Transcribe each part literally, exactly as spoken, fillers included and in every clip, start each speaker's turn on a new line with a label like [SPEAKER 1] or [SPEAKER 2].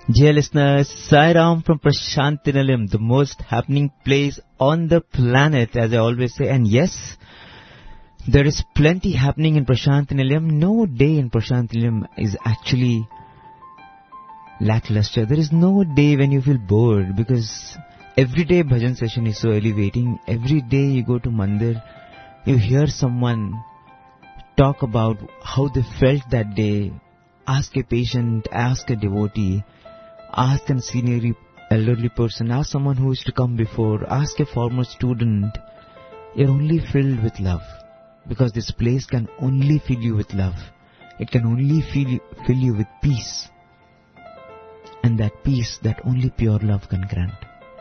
[SPEAKER 1] Dear listeners, Sai Ram from Prashantinalayam, the most happening place on the planet, as I always say. And yes, there is plenty happening in Prashantinalayam. No day in Prashantinalayam is actually lackluster. There is no day when you feel bored, because every day bhajan session is so elevating. Every day you go to mandir, you hear someone talk about how they felt that day. Ask a patient, ask a devotee, ask a senior elderly person, ask someone who is to come before, ask a former student. You're only filled with love, because this place can only fill you with love. It can only fill you, fill you with peace. And that peace that only pure love can grant.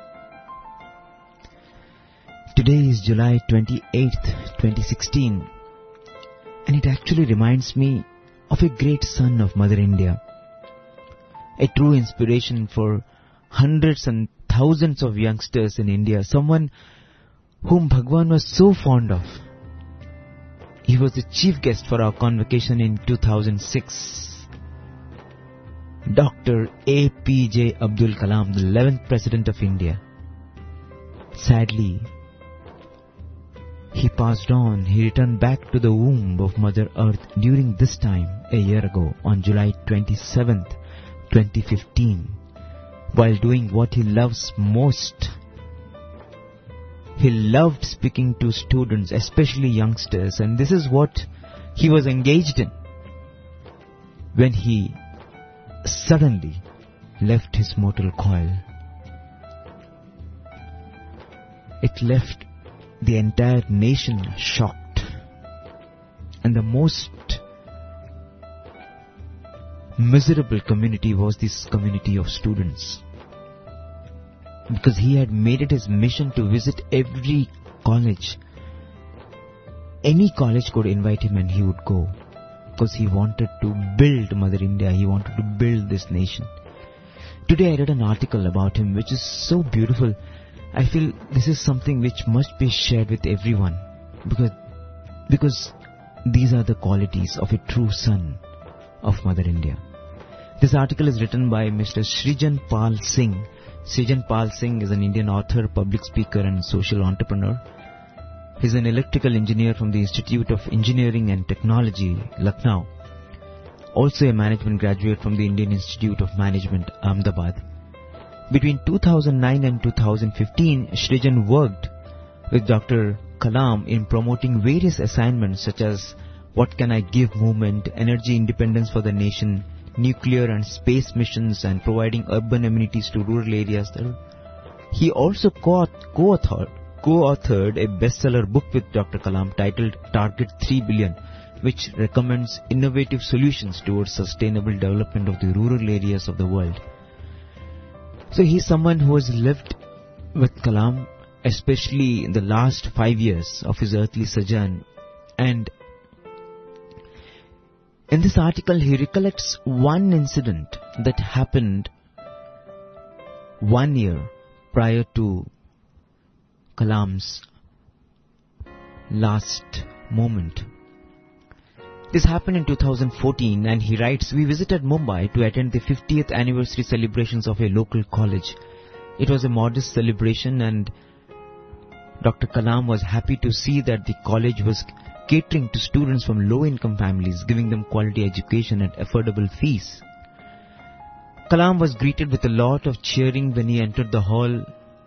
[SPEAKER 1] Today is July twenty-eighth, twenty sixteen, and it actually reminds me of a great son of Mother India, a true inspiration for hundreds and thousands of youngsters in India, someone whom Bhagwan was so fond of. He was the chief guest for our convocation in two thousand six. Doctor A P J Abdul Kalam, the eleventh President of India. Sadly, he passed on. He returned back to the womb of Mother Earth during this time, a year ago, on July twenty-seventh, twenty fifteen, while doing what he loves most. He loved speaking to students, especially youngsters, and this is what he was engaged in when he suddenly left his mortal coil. It left the entire nation shocked, and the most miserable community was this community of students, because he had made it his mission to visit every college. Any college could invite him and he would go, because he wanted to build Mother India. He wanted to build this nation. Today I read an article about him which is so beautiful. I feel this is something which must be shared with everyone, because because these are the qualities of a true son of Mother India. This article is written by Mister Srijan Pal Singh. Srijan Pal Singh is an Indian author, public speaker and social entrepreneur. He is an electrical engineer from the Institute of Engineering and Technology, Lucknow. Also a management graduate from the Indian Institute of Management, Ahmedabad. Between two thousand nine and two thousand fifteen, Srijan worked with Doctor Kalam in promoting various assignments such as What Can I Give movement, energy independence for the nation, nuclear and space missions, and providing urban amenities to rural areas. He also co-authored, co-authored a bestseller book with Doctor Kalam titled Target three billion, which recommends innovative solutions towards sustainable development of the rural areas of the world. So he is someone who has lived with Kalam, especially in the last five years of his earthly sojourn. And in this article, he recollects one incident that happened one year prior to Kalam's last moment. This happened in two thousand fourteen, and he writes, "We visited Mumbai to attend the fiftieth anniversary celebrations of a local college. It was a modest celebration, and Doctor Kalam was happy to see that the college was catering to students from low-income families, giving them quality education at affordable fees. Kalam was greeted with a lot of cheering when he entered the hall,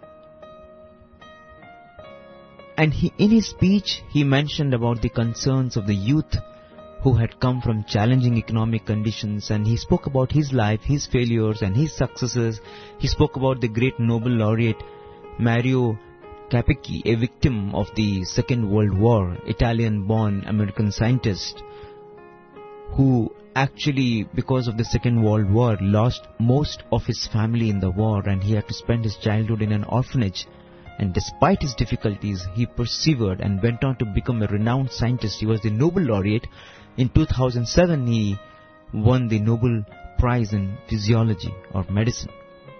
[SPEAKER 1] and he, in his speech, he mentioned about the concerns of the youth who had come from challenging economic conditions, and he spoke about his life, his failures and his successes. He spoke about the great Nobel laureate Mario Capecchi, a victim of the Second World War, Italian-born American scientist who actually, because of the Second World War, lost most of his family in the war, and he had to spend his childhood in an orphanage. And despite his difficulties, he persevered and went on to become a renowned scientist. He was the Nobel laureate. In two thousand seven, he won the Nobel Prize in Physiology or Medicine.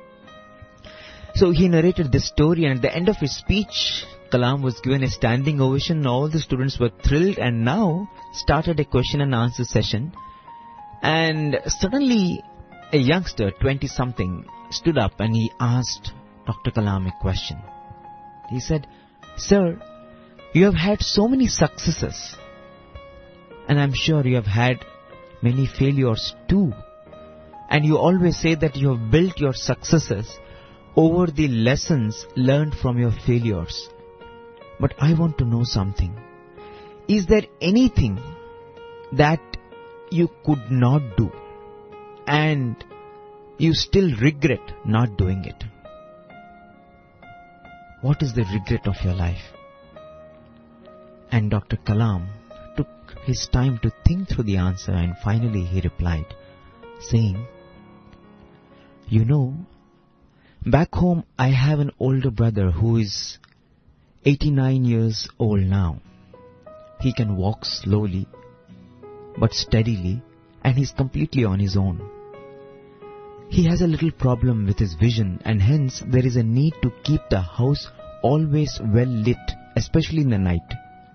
[SPEAKER 1] So he narrated this story, and at the end of his speech, Kalam was given a standing ovation. All the students were thrilled, and now started a question and answer session. And suddenly, a youngster, twenty-something, stood up and he asked Doctor Kalam a question. He said, "Sir, you have had so many successes, and I'm sure you have had many failures too. And you always say that you have built your successes over the lessons learned from your failures. But I want to know something. Is there anything that you could not do and you still regret not doing it? What is the regret of your life?" And Doctor Kalam took his time to think through the answer, and finally he replied, saying, "You know, back home I have an older brother who is eighty-nine years old now. He can walk slowly but steadily, and he's completely on his own. He has a little problem with his vision, and hence there is a need to keep the house always well lit, especially in the night."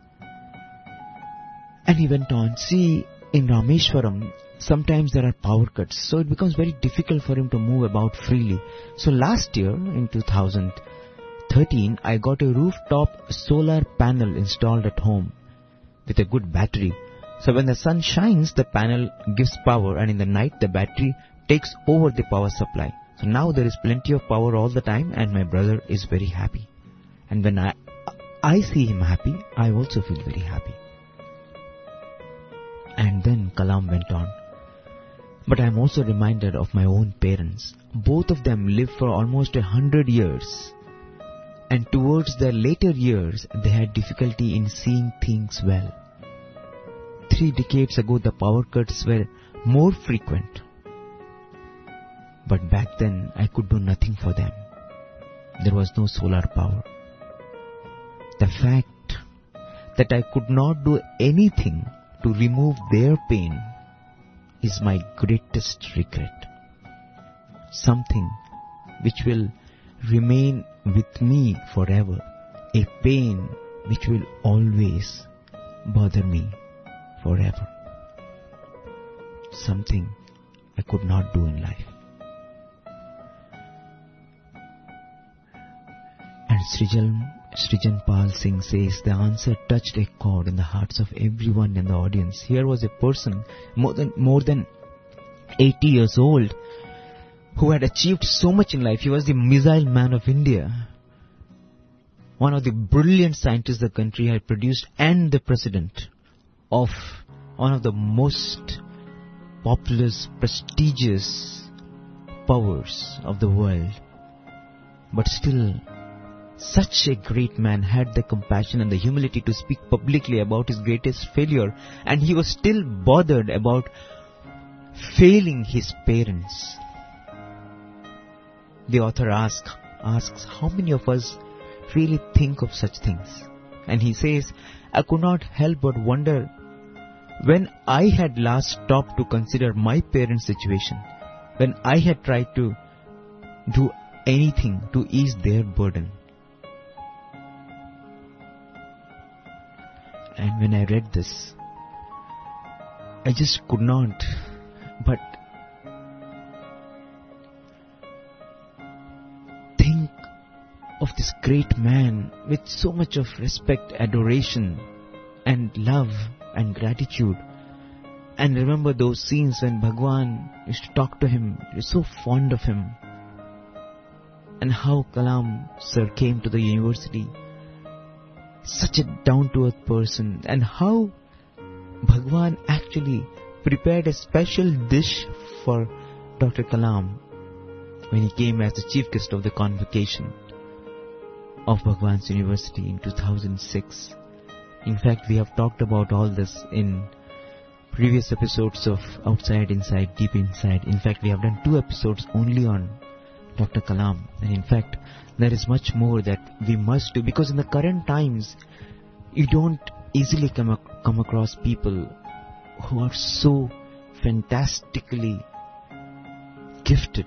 [SPEAKER 1] And he went on, "See, in Rameshwaram, sometimes there are power cuts, so it becomes very difficult for him to move about freely. So last year, in two thousand thirteen, I got a rooftop solar panel installed at home with a good battery. So when the sun shines, the panel gives power, and in the night the battery takes over the power supply. So now there is plenty of power all the time, and my brother is very happy. And when I, I see him happy, I also feel very happy." And then Kalam went on, "But I am also reminded of my own parents. Both of them lived for almost a hundred years. And towards their later years, they had difficulty in seeing things well. Three decades ago, the power cuts were more frequent. But back then, I could do nothing for them. There was no solar power. The fact that I could not do anything to remove their pain is my greatest regret. Something which will remain with me forever. A pain which will always bother me forever. Something I could not do in life." And Srijan, Srijan Pal Singh says the answer touched a chord in the hearts of everyone in the audience. Here was a person more than, more than eighty years old who had achieved so much in life. He was the missile man of India, one of the brilliant scientists the country had produced, and the president of one of the most populous, prestigious powers of the world. But still, such a great man had the compassion and the humility to speak publicly about his greatest failure, and he was still bothered about failing his parents. The author ask, asks, how many of us really think of such things? And he says, "I could not help but wonder when I had last stopped to consider my parents' situation, when I had tried to do anything to ease their burden." And when I read this, I just could not but think of this great man with so much of respect, adoration, and love and gratitude. And remember those scenes when Bhagwan used to talk to him, he was so fond of him. And how Kalam sir came to the university, such a down-to-earth person, and how Bhagwan actually prepared a special dish for Doctor Kalam when he came as the chief guest of the convocation of Bhagwan's University in two thousand six. In fact, we have talked about all this in previous episodes of Outside, Inside, Deep Inside. In fact, we have done two episodes only on Doctor Kalam. And in fact, there is much more that we must do, because in the current times, you don't easily come, ac- come across people who are so fantastically gifted,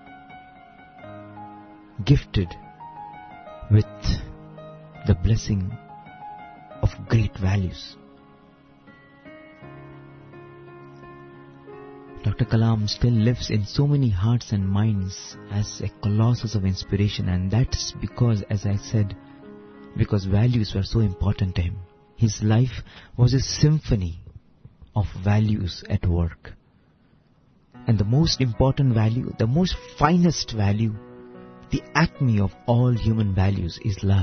[SPEAKER 1] gifted with the blessing of great values. Doctor Kalam still lives in so many hearts and minds as a colossus of inspiration, and that's because, as I said, because values were so important to him. His life was a symphony of values at work. And the most important value, the most finest value, the acme of all human values is love.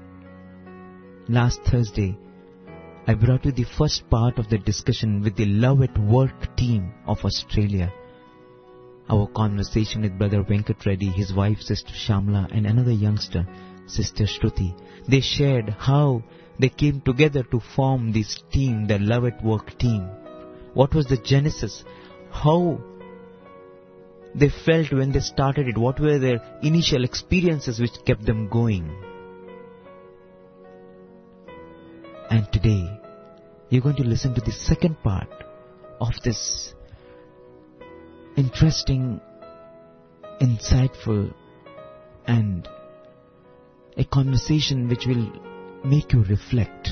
[SPEAKER 1] Last Thursday, I brought you the first part of the discussion with the Love at Work team of Australia. Our conversation with Brother Venkat Reddy, his wife Sister Shamla, and another youngster, Sister Shruti. They shared how they came together to form this team, the Love at Work team. What was the genesis? How they felt when they started it? What were their initial experiences which kept them going? And today, you're going to listen to the second part of this interesting, insightful, and a conversation which will make you reflect.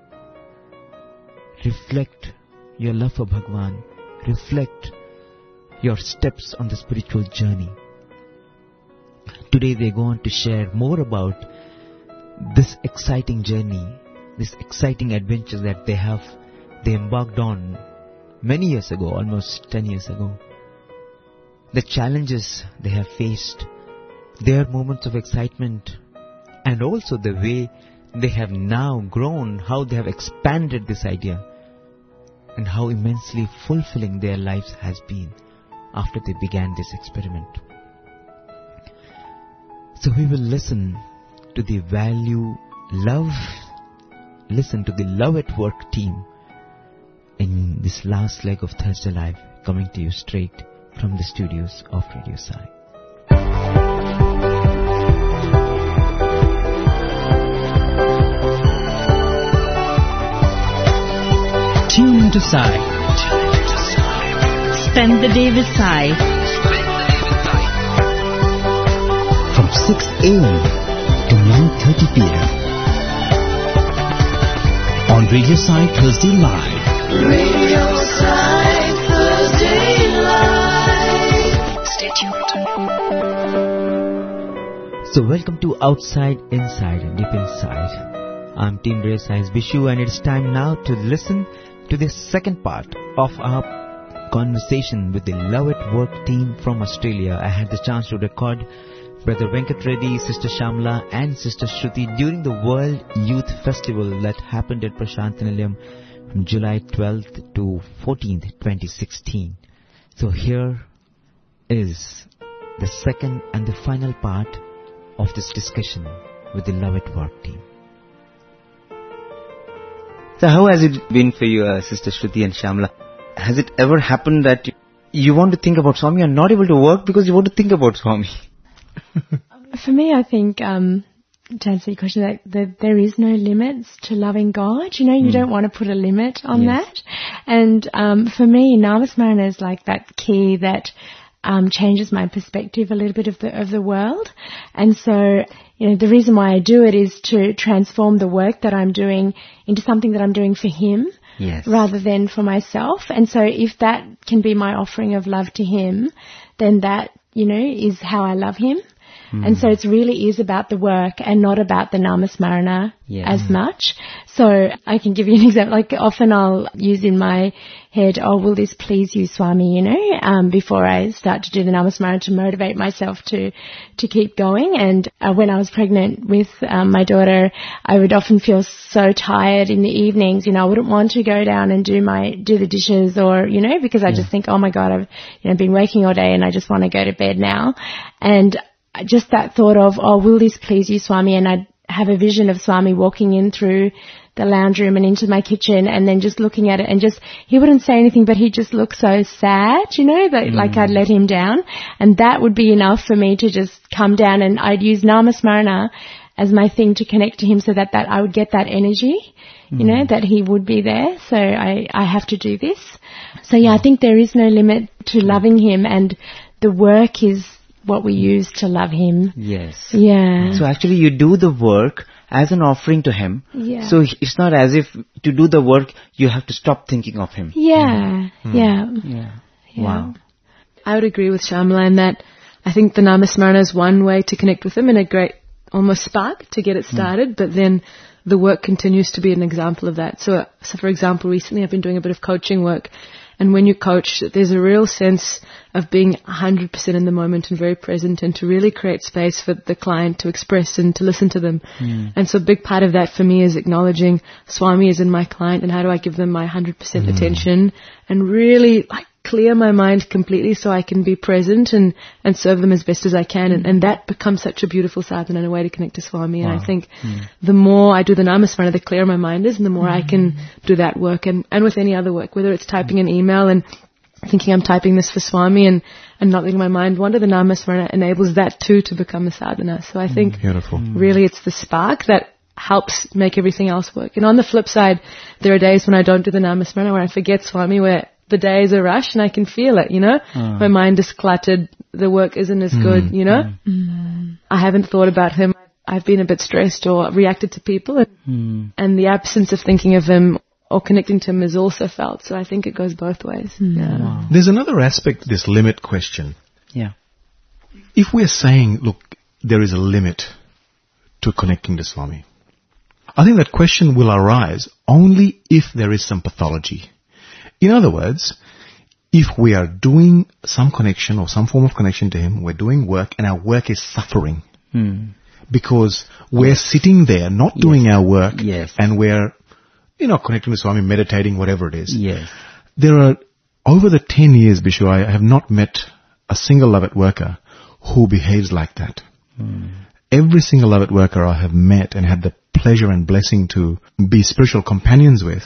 [SPEAKER 1] Reflect your love for Bhagwan. Reflect your steps on the spiritual journey. Today they go on to share more about this exciting journey, this exciting adventure that they have, they embarked on many years ago, almost ten years ago. The challenges they have faced, their moments of excitement, and also the way they have now grown, how they have expanded this idea, and how immensely fulfilling their lives has been after they began this experiment. So we will listen to the value, love, listen to the Love at Work team in this last leg of Thursday Live, coming to you straight from the studios of Radio Sai.
[SPEAKER 2] Tune into Sai. Spend the day with Sai.
[SPEAKER 3] From six a.m. to nine thirty p.m. on Radio Sai Thursday Live.
[SPEAKER 4] Radio Sai Thursday Live. Stay tuned.
[SPEAKER 1] So welcome to Outside, Inside, Deep Inside. I'm Team Radio Sai's Bishu, and it's time now to listen to the second part of our conversation with the Love at Work team from Australia. I had the chance to record Brother Venkat Reddy, Sister Shamla, and Sister Shruti during the World Youth Festival that happened at Prashantanilayam from July twelfth to fourteenth, twenty sixteen. So here is the second and the final part of this discussion with the Love at Work team.
[SPEAKER 5] So how has it been for you, uh, Sister Shruti and Shamla? Has it ever happened that you want to think about Swami and not able to work because you want to think about Swami?
[SPEAKER 6] For me, I think, um, to answer your question, that, that there is no limits to loving God. You know, you mm. don't want to put a limit on yes. that. And um, for me, Namasmarana is like that key that um, changes my perspective a little bit of the of the world. And so, you know, the reason why I do it is to transform the work that I'm doing into something that I'm doing for Him. Yes. Rather than for myself. And so if that can be my offering of love to Him, then that, you know, is how I love Him. Mm. And so it really is about the work and not about the Namasmarana yeah. as much. So I can give you an example. Like often I'll use in my head, oh, will this please you, Swami, you know, um, before I start to do the Namasmarana to motivate myself to, to keep going. And uh, when I was pregnant with um, my daughter, I would often feel so tired in the evenings. You know, I wouldn't want to go down and do my, do the dishes or, you know, because I yeah. just think, oh my God, I've, you know, been working all day and I just want to go to bed now. And just that thought of, oh, will this please you, Swami? And I'd have a vision of Swami walking in through the lounge room and into my kitchen and then just looking at it and just, he wouldn't say anything, but he'd just look so sad, you know, that, mm. like I'd let him down. And that would be enough for me to just come down, and I'd use Namasmarana as my thing to connect to Him so that, that I would get that energy, mm. you know, that He would be there. So I, I have to do this. So yeah, I think there is no limit to loving Him, and the work is what we use to love Him.
[SPEAKER 5] Yes.
[SPEAKER 6] Yeah.
[SPEAKER 5] So actually you do the work as an offering to Him.
[SPEAKER 6] Yeah.
[SPEAKER 5] So it's not as if to do the work you have to stop thinking of Him.
[SPEAKER 6] Yeah. Mm. Yeah.
[SPEAKER 5] Yeah.
[SPEAKER 6] Yeah.
[SPEAKER 5] Wow.
[SPEAKER 7] I would agree with Shamla in that I think the Namasmarana is one way to connect with him and a great almost spark to get it started, mm. but then the work continues to be an example of that. So, so for example, recently I've been doing a bit of coaching work, and when you coach, there's a real sense of being one hundred percent in the moment and very present, and to really create space for the client to express and to listen to them. Mm. And so a big part of that for me is acknowledging Swami is in my client, and how do I give them my one hundred percent mm. attention and really like clear my mind completely so I can be present and, and serve them as best as I can. And, and that becomes such a beautiful sadhana and a way to connect to Swami. Wow. And I think mm. the more I do the Namasmarana, the clearer my mind is, and the more mm. I can do that work. And, and with any other work, whether it's typing an email and thinking I'm typing this for Swami and, and not letting my mind wander, the Namasmarana enables that too to become a sadhana. So I think
[SPEAKER 8] Beautiful.
[SPEAKER 7] really it's the spark that helps make everything else work. And on the flip side, there are days when I don't do the Namasmarana, where I forget Swami, where the day is a rush and I can feel it, you know. Oh. My mind is cluttered. The work isn't as mm. good, you know. Mm. I haven't thought about him. I've been a bit stressed or reacted to people. And, mm. and the absence of thinking of him or connecting to him is also felt. So I think it goes both ways. Mm. Yeah.
[SPEAKER 8] Wow. There's another aspect to this limit question.
[SPEAKER 5] Yeah.
[SPEAKER 8] If we're saying, look, there is a limit to connecting to Swami, I think that question will arise only if there is some pathology. In other words, if we are doing some connection or some form of connection to him, we're doing work and our work is suffering hmm. because we're yes. sitting there not yes. doing our work
[SPEAKER 5] yes.
[SPEAKER 8] and we're, you know, connecting to Swami, meditating, whatever it is.
[SPEAKER 5] Yes.
[SPEAKER 8] There are, over the ten years, Bishu, I have not met a single Love It worker who behaves like that. Hmm. Every single Love It worker I have met and had the pleasure and blessing to be spiritual companions with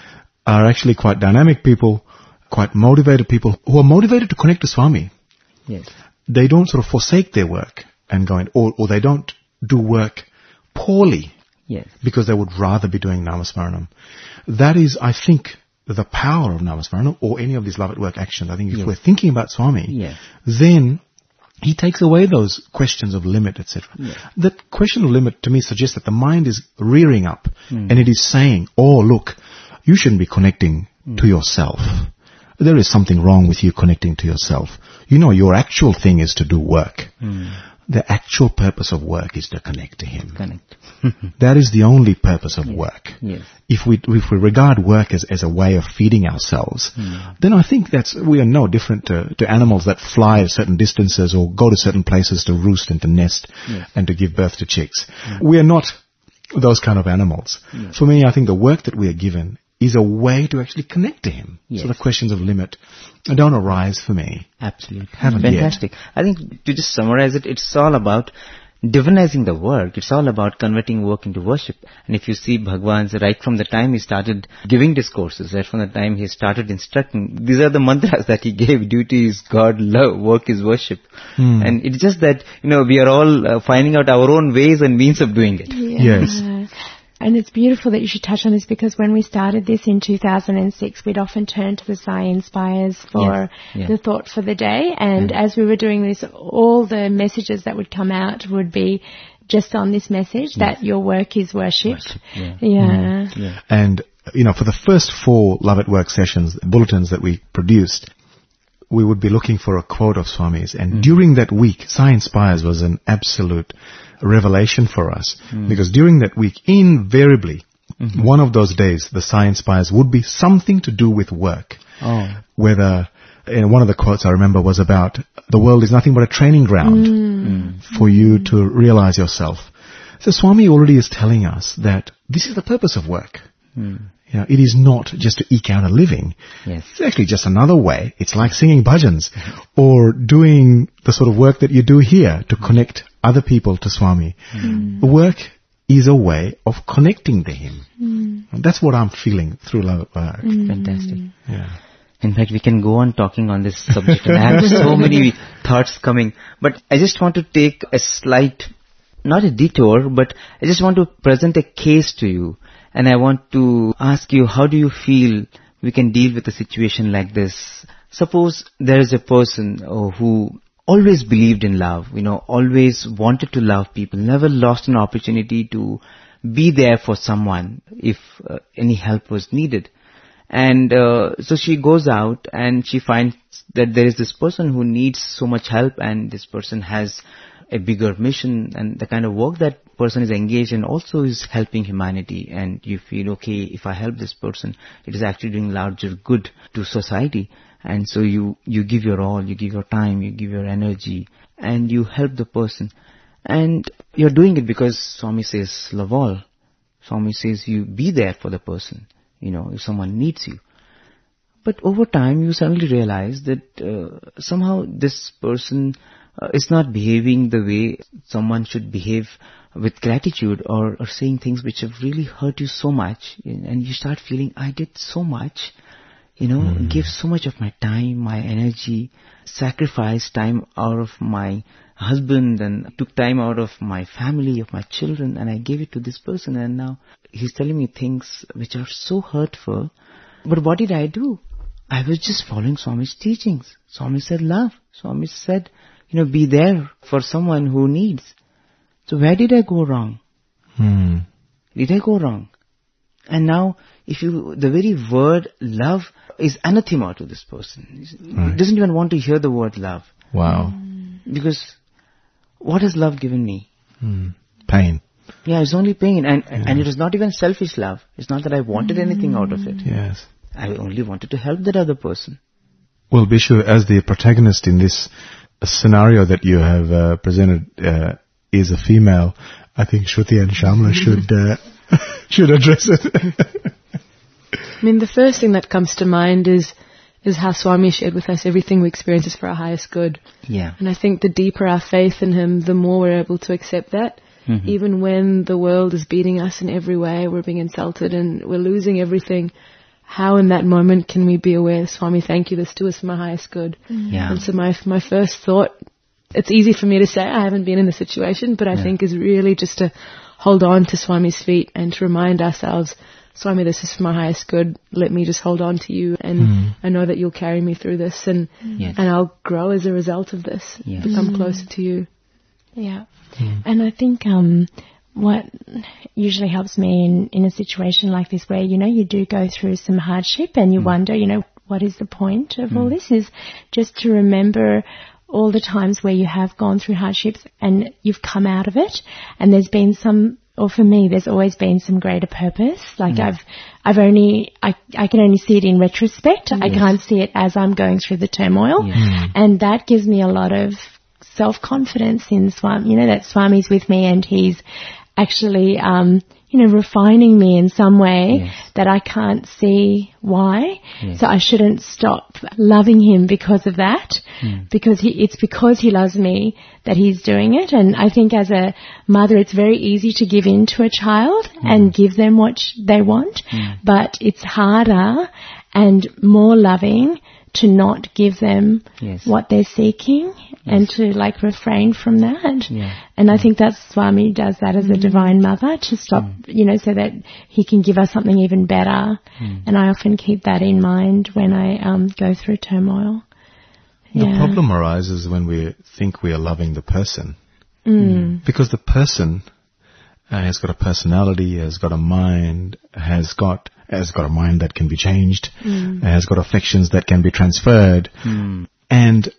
[SPEAKER 8] are actually quite dynamic people, quite motivated people who are motivated to connect to Swami.
[SPEAKER 5] Yes.
[SPEAKER 8] They don't sort of forsake their work and go in, or, or they don't do work poorly.
[SPEAKER 5] Yes.
[SPEAKER 8] Because they would rather be doing Namasmaranam. That is, I think, the power of Namasmaranam or any of these Love It work actions. I think if
[SPEAKER 5] yes.
[SPEAKER 8] we're thinking about Swami,
[SPEAKER 5] yes.
[SPEAKER 8] then he takes away those questions of limit, et cetera.
[SPEAKER 5] Yes.
[SPEAKER 8] That question of limit to me suggests that the mind is rearing up
[SPEAKER 5] mm.
[SPEAKER 8] and it is saying, oh, look, you shouldn't be connecting mm. to yourself. There is something wrong with you connecting to yourself. You know, your actual thing is to do work.
[SPEAKER 5] Mm.
[SPEAKER 8] The actual purpose of work is to connect to him.
[SPEAKER 5] Connect.
[SPEAKER 8] That is the only purpose of
[SPEAKER 5] yes.
[SPEAKER 8] work.
[SPEAKER 5] Yes.
[SPEAKER 8] If we if we regard work as, as a way of feeding ourselves, mm. then I think that's we are no different to, to animals that fly certain distances or go to certain places to roost and to nest
[SPEAKER 5] yes.
[SPEAKER 8] and to give birth to chicks. Mm. We are not those kind of animals.
[SPEAKER 5] Yes.
[SPEAKER 8] For me, I think the work that we are given is a way to actually connect to him.
[SPEAKER 5] Yes.
[SPEAKER 8] So the questions of limit don't arise for me.
[SPEAKER 5] Absolutely.
[SPEAKER 8] Haven't
[SPEAKER 5] Fantastic.
[SPEAKER 8] yet.
[SPEAKER 5] I think to just summarize it, it's all about divinizing the work. It's all about converting work into worship. And if you see Bhagwan's, right from the time he started giving discourses, right from the time he started instructing, these are the mantras that he gave. Duty is God, love, work is worship. Mm. And it's just that, you know, we are all uh, finding out our own ways and means of doing it.
[SPEAKER 6] Yeah.
[SPEAKER 8] Yes.
[SPEAKER 6] And it's beautiful that you should touch on this, because when we started this in two thousand six, we'd often turn to the Sai Inspires for
[SPEAKER 5] yes. yeah.
[SPEAKER 6] the thought for the day. And
[SPEAKER 5] yeah.
[SPEAKER 6] as we were doing this, all the messages that would come out would be just on this message, yes. that your work is worship.
[SPEAKER 5] worship. Yeah.
[SPEAKER 6] Yeah.
[SPEAKER 5] Mm. yeah.
[SPEAKER 8] And, you know, for the first four Love It Work sessions, bulletins that we produced, we would be looking for a quote of Swami's. And mm. during that week, Sai Inspires was an absolute revelation for us. Mm. Because during that week, invariably, mm-hmm. one of those days, the Sai Inspires would be something to do with work.
[SPEAKER 5] Oh.
[SPEAKER 8] Whether, and one of the quotes I remember was about, the world is nothing but a training ground
[SPEAKER 6] mm.
[SPEAKER 8] for you to realize yourself. So Swami already is telling us that this is the purpose of work.
[SPEAKER 5] Mm.
[SPEAKER 8] You know, it is not just to eke out a living.
[SPEAKER 5] Yes.
[SPEAKER 8] It's actually just another way. It's like singing bhajans or doing the sort of work that you do here to connect other people to Swami.
[SPEAKER 5] Mm.
[SPEAKER 8] The work is a way of connecting to him.
[SPEAKER 6] Mm.
[SPEAKER 8] And that's what I'm feeling through Love It Work.
[SPEAKER 6] Mm.
[SPEAKER 5] Fantastic.
[SPEAKER 8] Yeah.
[SPEAKER 5] In fact, we can go on talking on this subject. And I have so many thoughts coming. But I just want to take a slight, not a detour, but I just want to present a case to you. And I want to ask you, how do you feel we can deal with a situation like this? Suppose there is a person oh, who always believed in love, you know, always wanted to love people, never lost an opportunity to be there for someone if uh, any help was needed. And uh, so she goes out and she finds that there is this person who needs so much help, and this person has a bigger mission, and the kind of work that person is engaged in also is helping humanity. And you feel, okay, if I help this person, it is actually doing larger good to society. And so you, you give your all, you give your time, you give your energy, and you help the person. And you're doing it because Swami says, love all. Swami says you be there for the person, you know, if someone needs you. But over time, you suddenly realize that uh, somehow this person uh, is not behaving the way someone should behave with gratitude, or, or saying things which have really hurt you so much. And you start feeling, I did so much, you know, mm. give so much of my time, my energy, sacrificed time out of my husband and took time out of my family, of my children, and I gave it to this person, and now he's telling me things which are so hurtful. But what did I do? I was just following Swami's teachings. Swami said love. Swami said, you know, be there for someone who needs. So where did I go wrong?
[SPEAKER 8] Hmm.
[SPEAKER 5] Did I go wrong? And now, if you, the very word love is anathema to this person.
[SPEAKER 8] Right.
[SPEAKER 5] He doesn't even want to hear the word love.
[SPEAKER 8] Wow.
[SPEAKER 5] Because what has love given me?
[SPEAKER 8] Hmm. Pain.
[SPEAKER 5] Yeah, it's only pain. And,
[SPEAKER 8] Yeah.
[SPEAKER 5] and it was not even selfish love. It's not that I wanted mm. anything out of it.
[SPEAKER 8] Yes.
[SPEAKER 5] I only wanted to help that other person.
[SPEAKER 8] Well, Bishu, as the protagonist in this scenario that you have uh, presented uh, is a female, I think Shruti and Shamla should uh, should address it.
[SPEAKER 7] I mean, the first thing that comes to mind is is how Swami shared with us everything we experience is for our highest good.
[SPEAKER 5] Yeah.
[SPEAKER 7] And I think the deeper our faith in Him, the more we're able to accept that. Mm-hmm. Even when the world is beating us in every way, we're being insulted and we're losing everything, how in that moment can we be aware, Swami, thank you, this too is for my highest good.
[SPEAKER 5] Mm-hmm. Yeah.
[SPEAKER 7] And so my my first thought, it's easy for me to say, I haven't been in the situation, but I yeah. think is really just to hold on to Swami's feet and to remind ourselves, Swami, this is for my highest good. Let me just hold on to you, and mm. I know that you'll carry me through this, and
[SPEAKER 5] yes.
[SPEAKER 7] and I'll grow as a result of this,
[SPEAKER 5] yes.
[SPEAKER 7] become
[SPEAKER 6] mm.
[SPEAKER 7] closer to you.
[SPEAKER 6] Yeah. Mm. And I think um, what usually helps me in, in a situation like this where, you know, you do go through some hardship and you mm. wonder, you know, what is the point of mm. all this, is just to remember all the times where you have gone through hardships and you've come out of it, and there's been some, or for me, there's always been some greater purpose. Like mm. I've, I've only, I, I can only see it in retrospect. Yes. I can't see it as I'm going through the turmoil.
[SPEAKER 5] Yes. Mm.
[SPEAKER 6] And that gives me a lot of self-confidence in Swami, you know, that Swami's with me and he's actually, um, you know, refining me in some way
[SPEAKER 5] yes.
[SPEAKER 6] that I can't see why.
[SPEAKER 5] Yes.
[SPEAKER 6] So I shouldn't stop loving him because of that, mm. because he, it's because he loves me that he's doing it. And I think as a mother, it's very easy to give in to a child mm. and give them what they want, mm. but it's harder and more loving to not give them
[SPEAKER 5] yes.
[SPEAKER 6] what they're seeking yes. and to like refrain from that.
[SPEAKER 5] Yeah.
[SPEAKER 6] And I think that's Swami does that as mm. a divine mother, to stop, mm. you know, so that he can give us something even better. Mm. And I often keep that in mind when I um, go through turmoil.
[SPEAKER 8] The
[SPEAKER 6] yeah.
[SPEAKER 8] problem arises when we think we are loving the person.
[SPEAKER 6] Mm.
[SPEAKER 8] Because the person uh, has got a personality, has got a mind, has got has got a mind that can be changed, mm. has got affections that can be transferred.
[SPEAKER 5] Mm.
[SPEAKER 8] And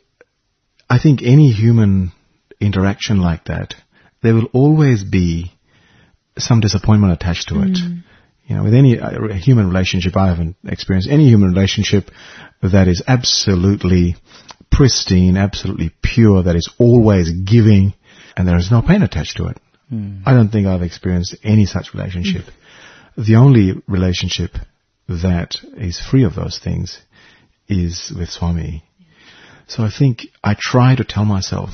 [SPEAKER 8] I think any human interaction like that, there will always be some disappointment attached to it.
[SPEAKER 6] Mm.
[SPEAKER 8] You know, with any uh, human relationship, I haven't experienced any human relationship that is absolutely pristine, absolutely pure, that is always giving, and there is no pain attached to it.
[SPEAKER 5] Mm.
[SPEAKER 8] I don't think I've experienced any such relationship. Mm. The only relationship that is free of those things is with Swami. So I think I try to tell myself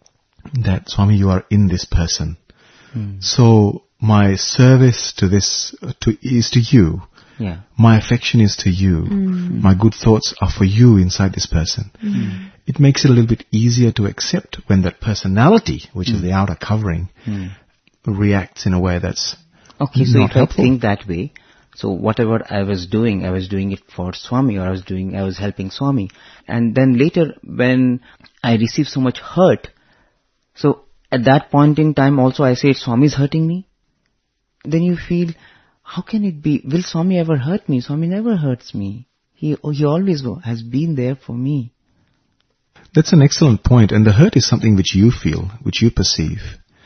[SPEAKER 8] that, Swami, you are in this person. Mm. So my service to this to, is to you.
[SPEAKER 5] Yeah.
[SPEAKER 8] My affection is to you.
[SPEAKER 6] Mm.
[SPEAKER 8] My good thoughts are for you inside this person.
[SPEAKER 6] Mm.
[SPEAKER 8] It makes it a little bit easier to accept when that personality, which mm. is the outer covering, mm. reacts in a way that's
[SPEAKER 5] okay. So
[SPEAKER 8] not
[SPEAKER 5] if
[SPEAKER 8] helpful.
[SPEAKER 5] I think that way, so whatever I was doing, I was doing it for Swami, or I was doing, I was helping Swami. And then later, when I received so much hurt, so at that point in time also I say, Swami is hurting me. Then you feel, how can it be? Will Swami ever hurt me? Swami never hurts me. He, he always has been there for me.
[SPEAKER 8] That's an excellent point. And the hurt is something which you feel, which you perceive.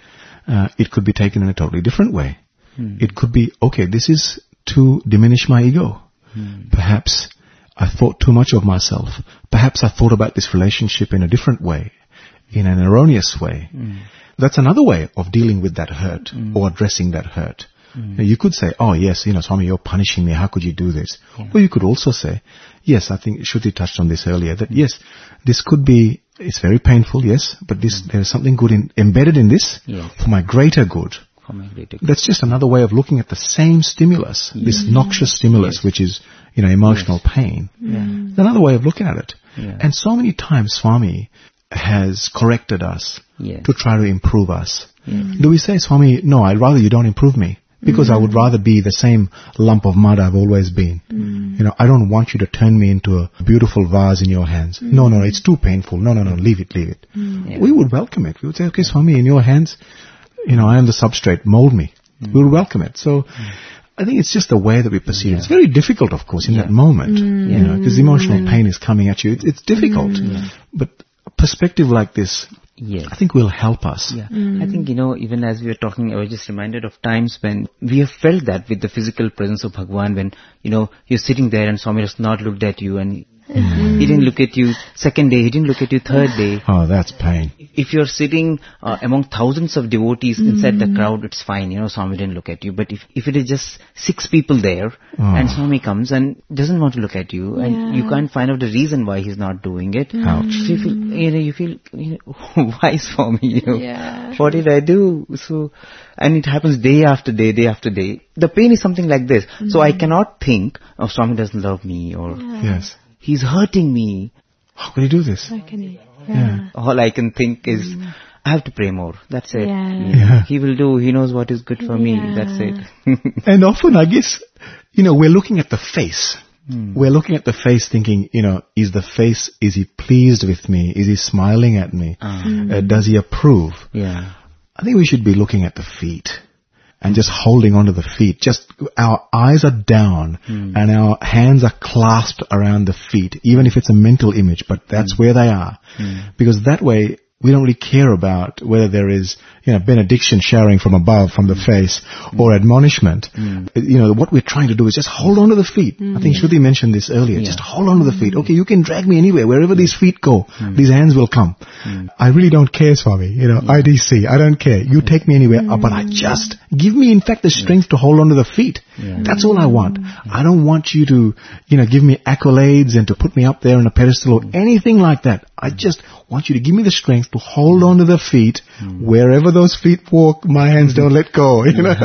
[SPEAKER 8] Uh, it could be taken in a totally different way. Hmm. It could be, okay, this is to diminish my ego. Hmm. Perhaps I thought too much of myself. Perhaps I thought about this relationship in a different way, in an erroneous way. Hmm. That's another way of dealing with that hurt hmm. or addressing that hurt. Mm. You could say, oh yes, you know, Swami, you're punishing me. How could you do this? Yeah. Or you could also say, yes, I think Shruti touched on this earlier, that mm. yes, this could be, it's very painful, yes, but this, mm. there's something good in, embedded in this yes. for my greater good. For my greater good. That's just another way of looking at the same stimulus, mm. this noxious stimulus, yes. which is, you know, emotional yes. pain. Yeah. Another way of looking at it. Yeah. And so many times Swami has corrected us yes. to try to improve us. Yes. Do we say, Swami, no, I'd rather you don't improve me? Because mm. I would rather be the same lump of mud I've always been. Mm. You know, I don't want you to turn me into a beautiful vase in your hands. Mm. No, no, it's too painful. No, no, no, leave it, leave it. Mm. Yeah. We would welcome it. We would say, okay, Swami, in your hands, you know, I am the substrate, mold me. Mm. We would welcome it. So, mm. I think it's just the way that we perceive yeah. it. It's very difficult, of course, in yeah. that moment, mm. you know, because emotional pain is coming at you. It's, it's difficult. Mm. Yeah. But a perspective like this, yes. I think will help us.
[SPEAKER 5] Yeah. Mm. I think, you know, even as we were talking, I was just reminded of times when we have felt that with the physical presence of Bhagwan, when, you know, you're sitting there and Swami has not looked at you and mm. he didn't look at you second day, he didn't look at you third day.
[SPEAKER 8] Oh, that's pain.
[SPEAKER 5] If you're sitting uh, among thousands of devotees mm. inside the crowd, it's fine, you know, Swami didn't look at you. But if, if it is just six people there oh. and Swami comes and doesn't want to look at you yeah. and you can't find out the reason why he's not doing it.
[SPEAKER 8] Mm. Ouch.
[SPEAKER 5] So you feel, you know, you feel, you know, why Swami, you know,
[SPEAKER 6] yeah.
[SPEAKER 5] what did I do? So, and it happens day after day, day after day. The pain is something like this. Mm. So I cannot think, oh, Swami doesn't love me or
[SPEAKER 6] yeah.
[SPEAKER 8] yes.
[SPEAKER 5] he's hurting me.
[SPEAKER 8] How can he do this?
[SPEAKER 6] How can he?
[SPEAKER 8] Yeah. yeah.
[SPEAKER 5] All I can think is, mm. I have to pray more. That's it.
[SPEAKER 6] Yeah.
[SPEAKER 8] Yeah.
[SPEAKER 5] He will do, he knows what is good for yeah. me. That's it.
[SPEAKER 8] And often, I guess, you know, we're looking at the face. Hmm. We're looking at the face thinking, you know, is the face, is he pleased with me? Is he smiling at me?
[SPEAKER 5] Uh,
[SPEAKER 6] mm.
[SPEAKER 8] uh, does he approve?
[SPEAKER 5] Yeah.
[SPEAKER 8] I think we should be looking at the feet and just holding onto the feet. Just our eyes are down mm. and our hands are clasped around the feet, even if it's a mental image, but that's mm. where they are. Mm. Because that way, we don't really care about whether there is, you know, benediction showering from above, from the face, mm. or admonishment. Mm. You know, what we're trying to do is just hold on to the feet. Mm. I think Shruti mentioned this earlier. Yeah. Just hold on to the feet. Okay, you can drag me anywhere. Wherever these feet go, mm. these hands will come. Mm. I really don't care, Swami. You know, yeah. I D C, I don't care. You take me anywhere, mm. but I just, give me, in fact, the strength yeah. to hold on to the feet. Yeah. That's all I want. Yeah. I don't want you to, you know, give me accolades and to put me up there on a pedestal or anything like that. I just want you to give me the strength to hold on to the feet. Mm. Wherever those feet walk, my hands don't let go. You know,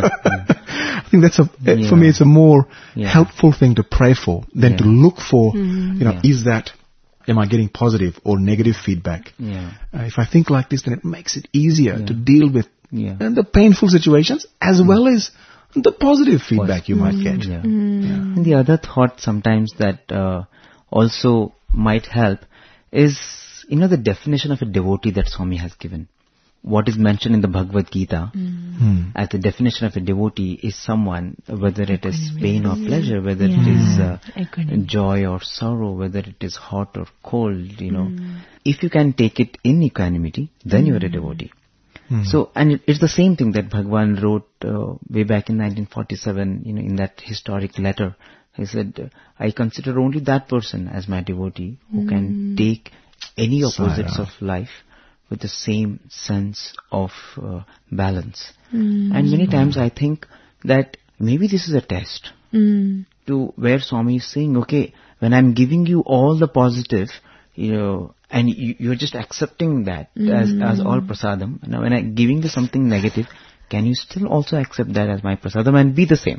[SPEAKER 8] I think that's a yeah. for me. It's a more yeah. helpful thing to pray for than yeah. to look for. Mm. You know, yeah. is that am I getting positive or negative feedback?
[SPEAKER 5] Yeah.
[SPEAKER 8] Uh, if I think like this, then it makes it easier
[SPEAKER 5] yeah.
[SPEAKER 8] to deal with
[SPEAKER 5] yeah.
[SPEAKER 8] the painful situations as mm. well as the positive feedback you
[SPEAKER 5] mm.
[SPEAKER 8] might get.
[SPEAKER 5] Yeah.
[SPEAKER 6] Mm.
[SPEAKER 5] Yeah. And the other thought sometimes that uh, also might help is, you know, the definition of a devotee that Swami has given. What is mentioned in the Bhagavad Gita
[SPEAKER 6] mm.
[SPEAKER 5] as the definition of a devotee is someone, whether it is pain or pleasure, whether yeah. it is uh, joy or sorrow, whether it is hot or cold, you know. Mm. If you can take it in equanimity, then mm. you are a devotee. Mm. So, and it, it's the same thing that Bhagwan wrote uh, way back in nineteen forty-seven, you know, in that historic letter. He said, I consider only that person as my devotee who mm. can take any opposites of life with the same sense of uh, balance. Mm. And many times I think that maybe this is a test
[SPEAKER 6] mm.
[SPEAKER 5] to where Swami is saying, okay, when I'm giving you all the positive, you know, and you, you're just accepting that mm. as, as all prasadam. Now when I'm giving you something negative, can you still also accept that as my prasadam and be the same?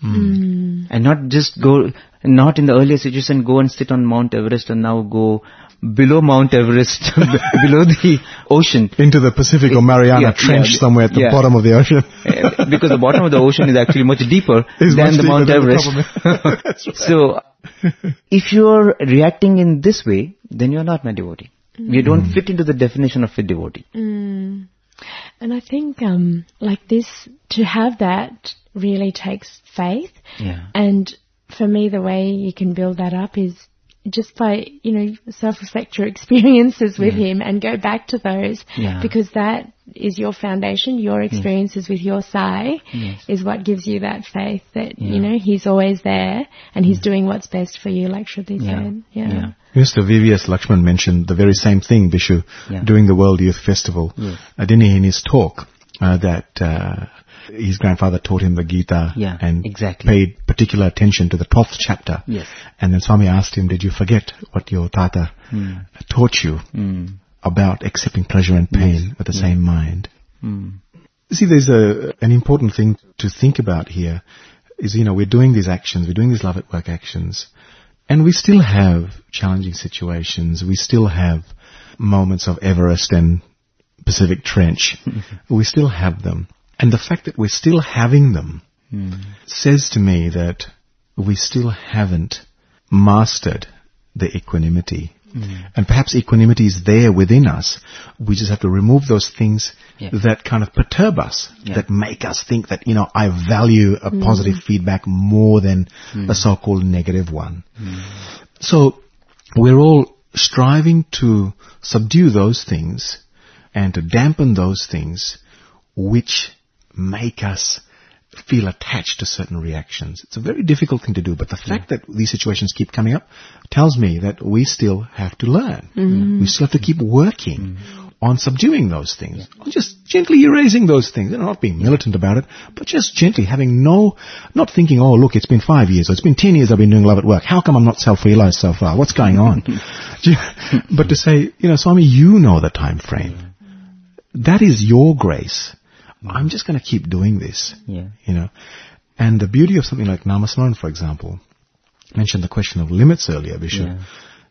[SPEAKER 6] Mm.
[SPEAKER 5] And not just go, not in the earlier situation, go and sit on Mount Everest and now go below Mount Everest, below the ocean.
[SPEAKER 8] Into the Pacific or Mariana yeah, Trench yeah, somewhere at the yeah. bottom of the ocean.
[SPEAKER 5] Because the bottom of the ocean is actually much deeper it's than the Mount Everest. Right. So, if you're reacting in this way, then you're not my devotee. Mm. You don't fit into the definition of a devotee.
[SPEAKER 6] Mm. And I think, um, like this, to have that really takes faith.
[SPEAKER 5] Yeah.
[SPEAKER 6] And for me, the way you can build that up is just by, you know, self-reflect your experiences with
[SPEAKER 5] Yeah.
[SPEAKER 6] him and go back to those,
[SPEAKER 5] Yeah.
[SPEAKER 6] because that is your foundation. Your experiences with your Sai
[SPEAKER 5] Yes.
[SPEAKER 6] is what gives you that faith that,
[SPEAKER 5] Yeah.
[SPEAKER 6] you know, he's always there and he's doing what's best for you, like Shruti
[SPEAKER 5] Yeah.
[SPEAKER 6] said. Yeah.
[SPEAKER 5] Yeah.
[SPEAKER 8] Mister V V S Lakshman mentioned the very same thing, Vishu,
[SPEAKER 5] Yeah.
[SPEAKER 8] during the World Youth Festival.
[SPEAKER 5] Yes.
[SPEAKER 8] Uh, didn't he, in his talk, uh, that uh, his grandfather taught him the Gita
[SPEAKER 5] Yeah,
[SPEAKER 8] and
[SPEAKER 5] exactly.
[SPEAKER 8] paid particular attention to the twelfth chapter.
[SPEAKER 5] Yes.
[SPEAKER 8] And then Swami asked him, did you forget what your Tata
[SPEAKER 5] Mm.
[SPEAKER 8] taught you
[SPEAKER 5] Mm.
[SPEAKER 8] about accepting pleasure and pain
[SPEAKER 5] Yes.
[SPEAKER 8] with the
[SPEAKER 5] Yeah.
[SPEAKER 8] same mind?
[SPEAKER 5] Mm.
[SPEAKER 8] See, there's a, an important thing to think about here is, you know, we're doing these actions, we're doing these love at work actions, and we still have challenging situations. We still have moments of Everest and Pacific Trench. We still have them. And the fact that we're still having them
[SPEAKER 5] Mm.
[SPEAKER 8] says to me that we still haven't mastered the equanimity.
[SPEAKER 5] Mm.
[SPEAKER 8] And perhaps equanimity is there within us. We just have to remove those things
[SPEAKER 5] Yeah.
[SPEAKER 8] that kind of perturb us,
[SPEAKER 5] Yeah.
[SPEAKER 8] that make us think that, you know, I value a positive feedback more than a so-called negative one. So we're all striving to subdue those things and to dampen those things which make us feel attached to certain reactions. It's a very difficult thing to do, but the fact that these situations keep coming up tells me that we still have to learn. We still have to keep working on subduing those things, on just gently erasing those things, and not being militant about it, but just gently having no, not thinking, oh look, it's been five years, or it's been ten years I've been doing love at work, how come I'm not self-realized so far, what's going on? But to say, you know, Swami, you know the time frame. That is your grace. I'm just going to keep doing this.
[SPEAKER 5] Yeah.
[SPEAKER 8] You know, and the beauty of something like Namasmaran, for example, I mentioned the question of limits earlier, Vishu,
[SPEAKER 5] Yeah.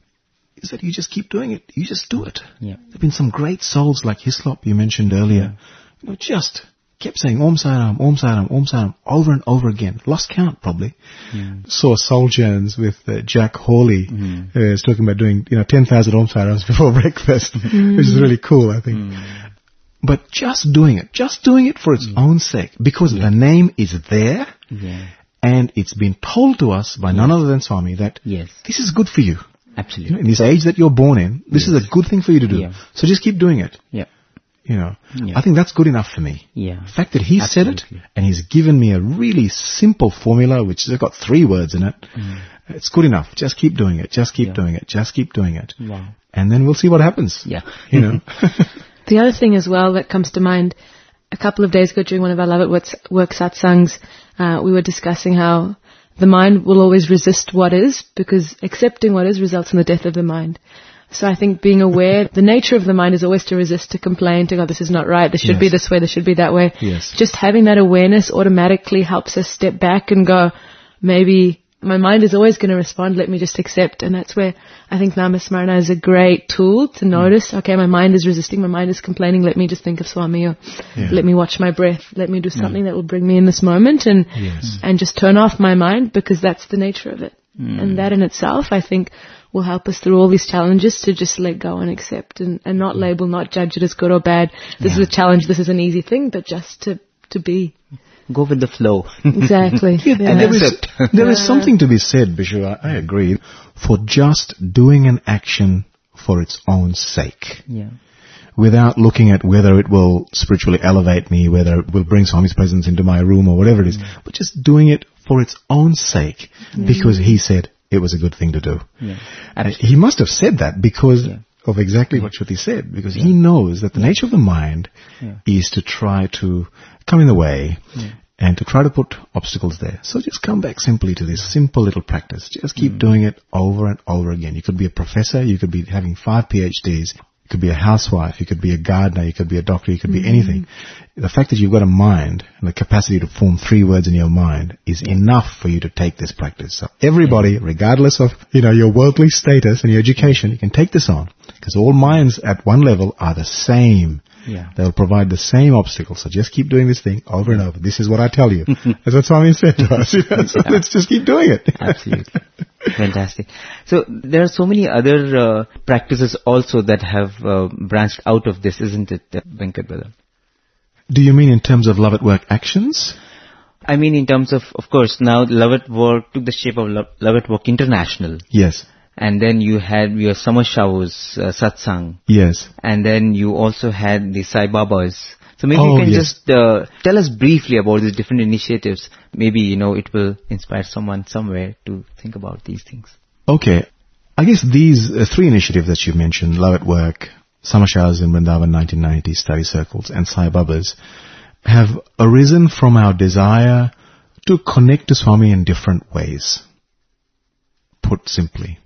[SPEAKER 8] is that you just keep doing it. You just do it.
[SPEAKER 5] Yeah.
[SPEAKER 8] There have been some great souls like Hislop you mentioned earlier, you know, just kept saying Om Sai Ram, Om Sai Ram, Om Sai Ram over and over again. Lost count probably. Saw Soul Journeys with uh, Jack Hawley,
[SPEAKER 5] Mm.
[SPEAKER 8] uh, was talking about doing, you know, ten thousand Om Sai Rams before breakfast, which is really cool, I think. But just doing it, just doing it for its own sake, because the name is there,
[SPEAKER 5] Yeah.
[SPEAKER 8] and it's been told to us by none other than Swami that
[SPEAKER 5] Yes.
[SPEAKER 8] this is good for you. You
[SPEAKER 5] Absolutely.
[SPEAKER 8] know, in this age that you're born in, this is a good thing for you to do.
[SPEAKER 5] Yeah.
[SPEAKER 8] So just keep doing it.
[SPEAKER 5] Yeah.
[SPEAKER 8] You know,
[SPEAKER 5] Yeah.
[SPEAKER 8] I think that's good enough for me.
[SPEAKER 5] Yeah.
[SPEAKER 8] The fact that he said it,
[SPEAKER 5] Absolutely.
[SPEAKER 8] and he's given me a really simple formula, which has got three words in it, it's good enough. Just keep doing it. Just keep
[SPEAKER 5] Yeah.
[SPEAKER 8] doing it. Just keep doing it.
[SPEAKER 5] Wow.
[SPEAKER 8] And then we'll see what happens.
[SPEAKER 5] Yeah.
[SPEAKER 8] You know.
[SPEAKER 7] The other thing as well that comes to mind, a couple of days ago during one of our Love at Work, work satsangs, uh, we were discussing how the mind will always resist what is, because accepting what is results in the death of the mind. So I think being aware, the nature of the mind is always to resist, to complain, to go, this is not right, this should
[SPEAKER 8] Yes.
[SPEAKER 7] be this way, this should be that way.
[SPEAKER 8] Yes.
[SPEAKER 7] Just having that awareness automatically helps us step back and go, maybe my mind is always going to respond, let me just accept. And that's where I think Namasmarana is a great tool to notice, okay, my mind is resisting, my mind is complaining, let me just think of Swami, or
[SPEAKER 8] Yeah.
[SPEAKER 7] let me watch my breath, let me do something that will bring me in this moment, and
[SPEAKER 8] Yes.
[SPEAKER 7] and just turn off my mind, because that's the nature of it. And that in itself, I think, will help us through all these challenges to just let go and accept, and, and not label, not judge it as good or bad. This is a challenge, this is an easy thing, but just to, to be.
[SPEAKER 5] Go with the flow.
[SPEAKER 7] Exactly.
[SPEAKER 8] And
[SPEAKER 7] Yeah.
[SPEAKER 8] there is, there is something to be said, Bishu, I, I agree, for just doing an action for its own sake,
[SPEAKER 5] Yeah.
[SPEAKER 8] without looking at whether it will spiritually elevate me, whether it will bring Swami's presence into my room or whatever it is, but just doing it for its own sake, because he said it was a good thing to do.
[SPEAKER 5] Yeah.
[SPEAKER 8] And he must have said that because
[SPEAKER 5] Yeah.
[SPEAKER 8] of exactly what Shruti said, because he knows that the nature of the mind
[SPEAKER 5] Yeah.
[SPEAKER 8] is to try to come in the way and to try to put obstacles there. So just come back simply to this simple little practice. Just keep doing it over and over again. You could be a professor, you could be having five PhDs, you could be a housewife, you could be a gardener, you could be a doctor, you could be anything. The fact that you've got a mind and the capacity to form three words in your mind is enough for you to take this practice. So everybody, regardless of, you know, your worldly status and your education, you can take this on, because all minds at one level are the same.
[SPEAKER 5] Yeah.
[SPEAKER 8] They'll provide the same obstacles. So just keep doing this thing over and over. This is what I tell you. That's what Swami said to us. You know? So let's just keep doing it.
[SPEAKER 5] Absolutely. Fantastic. So there are so many other uh, practices also that have uh, branched out of this, isn't it, uh, Venkat brother?
[SPEAKER 8] Do you mean in terms of Love at Work actions?
[SPEAKER 5] I mean in terms of, of course, now Love at Work took the shape of Love, Love at Work International.
[SPEAKER 8] Yes.
[SPEAKER 5] And then you had your summer showers, uh, satsang.
[SPEAKER 8] Yes.
[SPEAKER 5] And then you also had the Sai Babas. So maybe
[SPEAKER 8] Oh,
[SPEAKER 5] you can
[SPEAKER 8] yes.
[SPEAKER 5] just uh, tell us briefly about these different initiatives. Maybe, you know, it will inspire someone somewhere to think about these things.
[SPEAKER 8] Okay. I guess these uh, three initiatives that you mentioned, Love at Work, Summer Showers in Vrindavan nineteen ninety, Study Circles, and Sai Babas, have arisen from our desire to connect to Swami in different ways, put simply.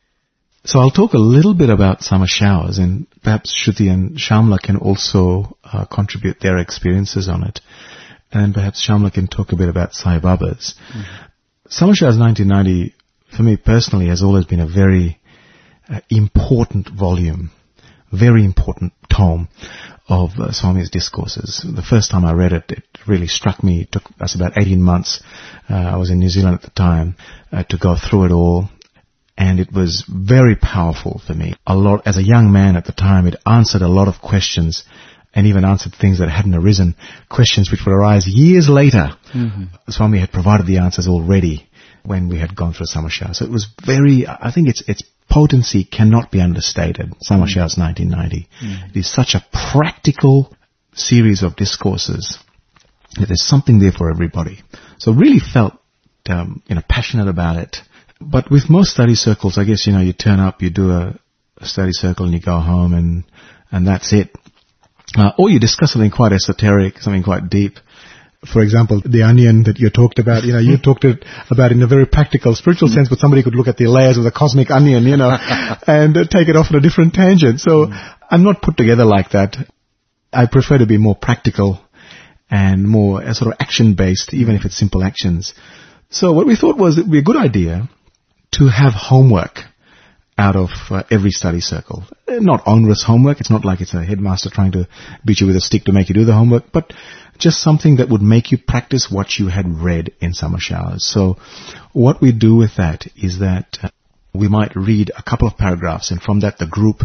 [SPEAKER 8] So I'll talk a little bit about Summer Showers, and perhaps Shruti and Shamla can also uh, contribute their experiences on it. And perhaps Shamla can talk a bit about Sai Babas. Mm-hmm. Summer Showers nineteen ninety, for me personally, has always been a very uh, important volume, very important tome of uh, Swami's discourses. The first time I read it, it really struck me. It took us about eighteen months. Uh, I was in New Zealand at the time uh, to go through it all. And it was very powerful for me. A lot, as a young man at the time, it answered a lot of questions and even answered things that hadn't arisen, questions which would arise years later. Mm-hmm. Swami had provided the answers already when we had gone through Summer Shower. So it was very, I think its its potency cannot be understated, Summer mm-hmm. Showers nineteen ninety. Mm-hmm. It is such a practical series of discourses that there's something there for everybody. So really felt, um, you know, passionate about it. But with most study circles, I guess, you know, you turn up, you do a, a study circle and you go home and, and that's it. Uh, or you discuss something quite esoteric, something quite deep. For example, the onion that you talked about, you know, you talked it about in a very practical, spiritual sense, but somebody could look at the layers of the cosmic onion, you know, and uh, take it off on a different tangent. So I'm not put together like that. I prefer to be more practical and more uh, sort of action-based, even if it's simple actions. So what we thought was it would be a good idea to have homework out of uh, every study circle. Not onerous homework. It's not like it's a headmaster trying to beat you with a stick to make you do the homework, but just something that would make you practice what you had read in Summer Showers. So what we do with that is that uh, we might read a couple of paragraphs, and from that the group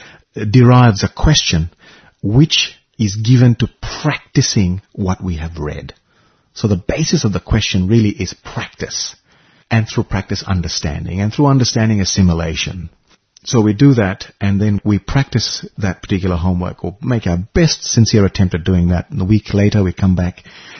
[SPEAKER 8] derives a question which is given to practicing what we have read. So the basis of the question really is practice. And through practice, understanding, and through understanding, assimilation. So we do that, and then we practice that particular homework, or make our best sincere attempt at doing that. And a week later, we come back,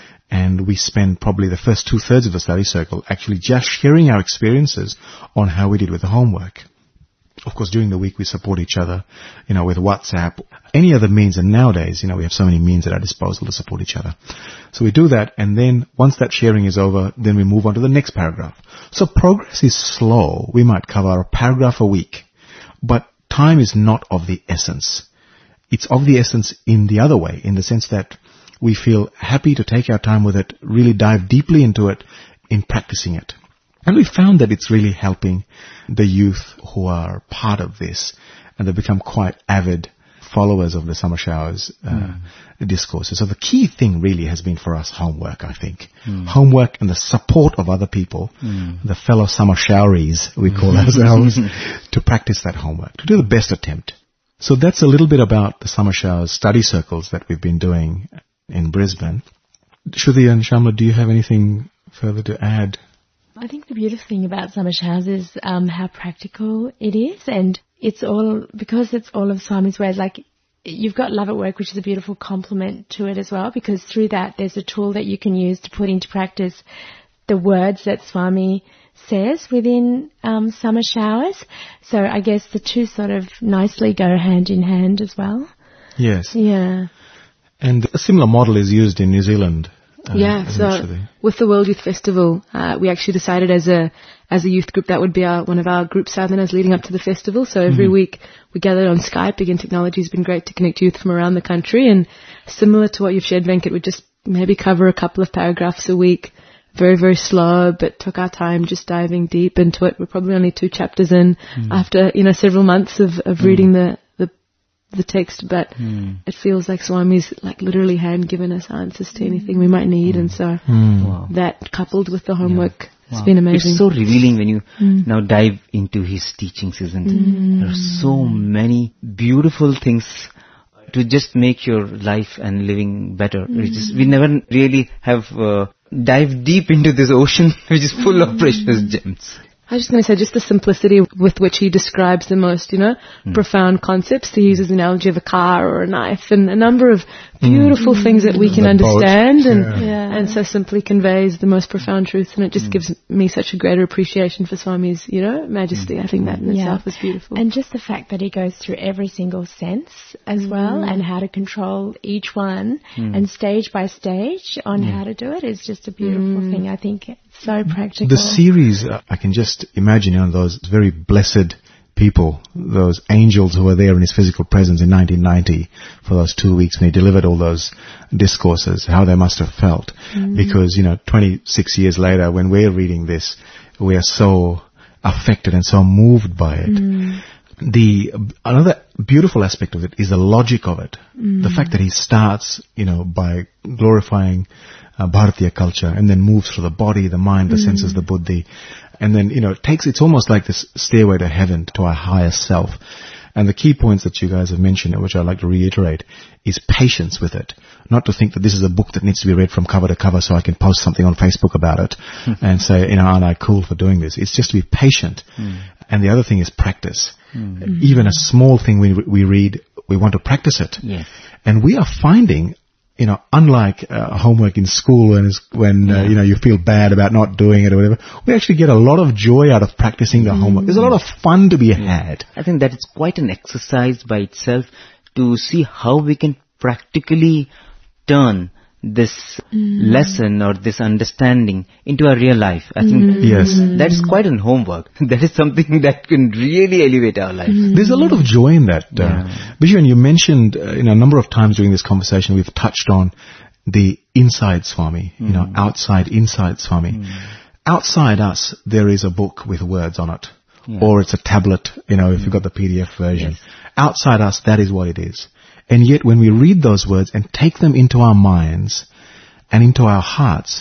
[SPEAKER 8] and we spend probably the first two-thirds of the study circle actually just sharing our experiences on how we did with the homework. Of course, during the week, we support each other, you know, with WhatsApp, any other means. And nowadays, you know, we have so many means at our disposal to support each other. So we do that, and then once that sharing is over, then we move on to the next paragraph. So progress is slow. We might cover a paragraph a week, but time is not of the essence. It's of the essence in the other way, in the sense that we feel happy to take our time with it, really dive deeply into it in practicing it. And we found that it's really helping the youth who are part of this, and they become quite avid followers of the Summer Showers uh, mm. discourses. So the key thing really has been for us homework, I think. Mm. Homework and the support of other people, mm. the fellow Summer Showeries, we call ourselves, to practice that homework, to do the best attempt. So that's a little bit about the Summer Showers study circles that we've been doing in Brisbane. Shruti and Shamla, do you have anything further to add?
[SPEAKER 6] I think the beautiful thing about Summer Showers is um, how practical it is, and it's all, because it's all of Swami's ways, like you've got Love at Work, which is a beautiful complement to it as well, because through that there's a tool that you can use to put into practice the words that Swami says within um, Summer Showers. So I guess the two sort of nicely go hand in hand as well.
[SPEAKER 8] Yes.
[SPEAKER 6] Yeah.
[SPEAKER 8] And a similar model is used in New Zealand. Uh,
[SPEAKER 7] yeah, so with the World Youth Festival, uh, we actually decided as a as a youth group that would be our, one of our group sadhanas leading up to the festival. So every mm-hmm. week we gathered on Skype. Again, technology has been great to connect youth from around the country. And similar to what you've shared, Venkat, we just maybe cover a couple of paragraphs a week. Very, very slow, but took our time just diving deep into it. We're probably only two chapters in mm. after, you know, several months of, of mm. reading the, the the text, but mm. it feels like Swami's like literally hand given us answers to anything we might need, mm. and so
[SPEAKER 8] mm.
[SPEAKER 7] wow. that coupled with the homework yeah. has wow. been amazing.
[SPEAKER 5] It's so revealing when you
[SPEAKER 7] mm.
[SPEAKER 5] now dive into his teachings, isn't it?
[SPEAKER 7] Mm.
[SPEAKER 5] There are so many beautiful things to just make your life and living better. We, just, we never really have uh, dived deep into this ocean which is full of precious gems.
[SPEAKER 7] I was just going to say, just the simplicity with which he describes the most, you know, mm. profound concepts. He uses the analogy of a car or a knife and a number of beautiful mm. things that we can
[SPEAKER 8] the
[SPEAKER 7] understand
[SPEAKER 8] boat.
[SPEAKER 7] and
[SPEAKER 8] Yeah.
[SPEAKER 7] Yeah. and so simply conveys the most profound truths, and it just mm. gives me such a greater appreciation for Swami's, you know, majesty. Mm. I think that in yeah. itself is beautiful.
[SPEAKER 6] And just the fact that he goes through every single sense as mm. well, and how to control each one mm. and stage by stage on mm. how to do it is just a beautiful mm. thing. I think it's so practical.
[SPEAKER 8] The series, uh, I can just imagine, you know, those very blessed people, those angels who were there in his physical presence in nineteen ninety for those two weeks when he delivered all those discourses, how they must have felt. Mm. Because, you know, twenty-six years later, when we're reading this, we are so affected and so moved by it. Mm. The another beautiful aspect of it is the logic of it. Mm. The fact that he starts, you know, by glorifying uh, Bharatiya culture and then moves through the body, the mind, the mm. senses, the buddhi. And then, you know, it takes, it's almost like this stairway to heaven, to our higher self. And the key points that you guys have mentioned, which I'd like to reiterate, is patience with it. Not to think that this is a book that needs to be read from cover to cover so I can post something on Facebook about it and say, you know, aren't I cool for doing this? It's just to be patient. Mm. And the other thing is practice. Mm. Even a small thing we we read, we want to practice it.
[SPEAKER 5] Yes.
[SPEAKER 8] And we are finding, you know, unlike uh, homework in school when, it's, when uh, you know, you feel bad about not doing it or whatever, we actually get a lot of joy out of practicing the mm. homework. There's a lot of fun to be had.
[SPEAKER 5] I think that it's quite an exercise by itself to see how we can practically turn this mm. lesson or this understanding into a real life. I think
[SPEAKER 8] mm. yes.
[SPEAKER 5] that is quite an homework. That is something that can really elevate our life.
[SPEAKER 8] Mm. There's a lot of joy in that. Uh, yeah. Bijan, you mentioned uh, you know, a number of times during this conversation we've touched on the inside Swami, mm. you know, outside, inside Swami. Mm. Outside us, there is a book with words on it. Yeah. Or it's a tablet, you know, if mm. you've got the P D F version. Yes. Outside us, that is what it is. And yet when we read those words and take them into our minds and into our hearts,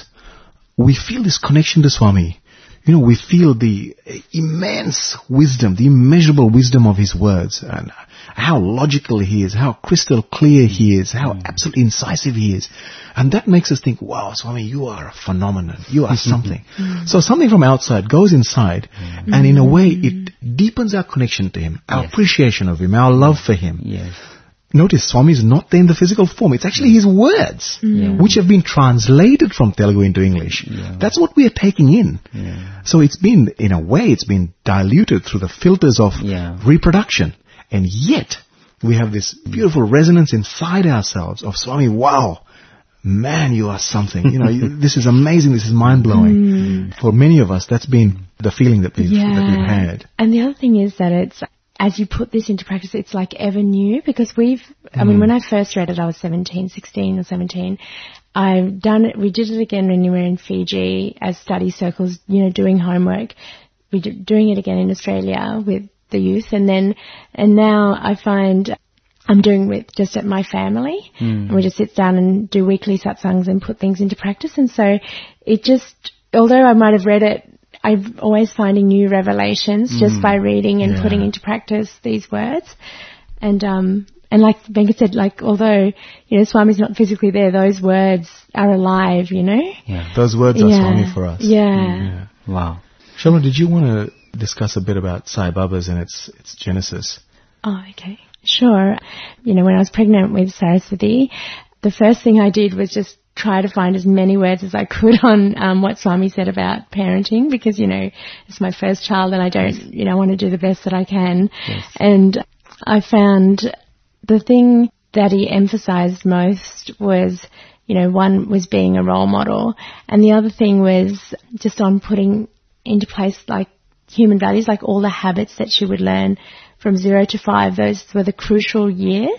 [SPEAKER 8] we feel this connection to Swami. You know, we feel the immense wisdom, the immeasurable wisdom of his words, and how logical he is, how crystal clear he is, how absolutely incisive he is. And that makes us think, wow, Swami, you are a phenomenon. You are something. So something from outside goes inside, and in a way it deepens our connection to him, our yes. appreciation of him, our love for him.
[SPEAKER 5] Yes.
[SPEAKER 8] Notice Swami is not there in the physical form. It's actually his words, yeah. which have been translated from Telugu into English. Yeah. That's what we are taking in. Yeah. So it's been, in a way, it's been diluted through the filters of yeah. reproduction. And yet, we have this beautiful resonance inside ourselves of Swami, wow, man, you are something. You know, you, this is amazing. This is mind-blowing. Mm. For many of us, that's been the feeling that we've,
[SPEAKER 6] yeah.
[SPEAKER 8] that we've had.
[SPEAKER 6] And the other thing is that it's, as you put this into practice, it's like ever new, because we've, I mm. mean, when I first read it, I was seventeen, sixteen or seventeen. I've done it, we did it again when we were in Fiji as study circles, you know, doing homework. We're doing it again in Australia with the youth. And then, and now I find I'm doing with just at my family. Mm. And we just sit down and do weekly satsangs and put things into practice. And so it just, although I might have read it, I'm always finding new revelations mm. just by reading and yeah. putting into practice these words. And, um, and like Venkat said, like, although, you know, Swami's not physically there, those words are alive, you know?
[SPEAKER 8] Yeah. Those words are
[SPEAKER 6] yeah.
[SPEAKER 8] Swami for us.
[SPEAKER 6] Yeah.
[SPEAKER 8] yeah. Wow. Shalom, did you want to discuss a bit about Sai Baba's and its, its genesis?
[SPEAKER 6] Oh, okay. Sure. You know, when I was pregnant with Saraswati, the first thing I did was just try to find as many words as I could on um, what Swami said about parenting, because, you know, it's my first child and I don't, you know, want to do the best that I can. Yes. And I found the thing that he emphasized most was, you know, one was being a role model, and the other thing was just on putting into place like human values, like all the habits that she would learn from zero to five. Those were the crucial years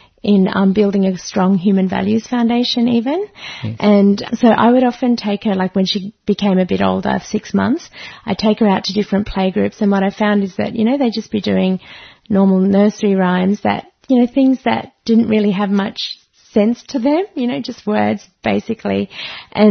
[SPEAKER 6] in um, building a strong human values foundation even. Yes. And so I would often take her, like when she became a bit older, six months, I'd take her out to different playgroups, and what I found is that, you know, they'd just be doing normal nursery rhymes that, you know, things that didn't really have much sense to them, you know, just words basically. And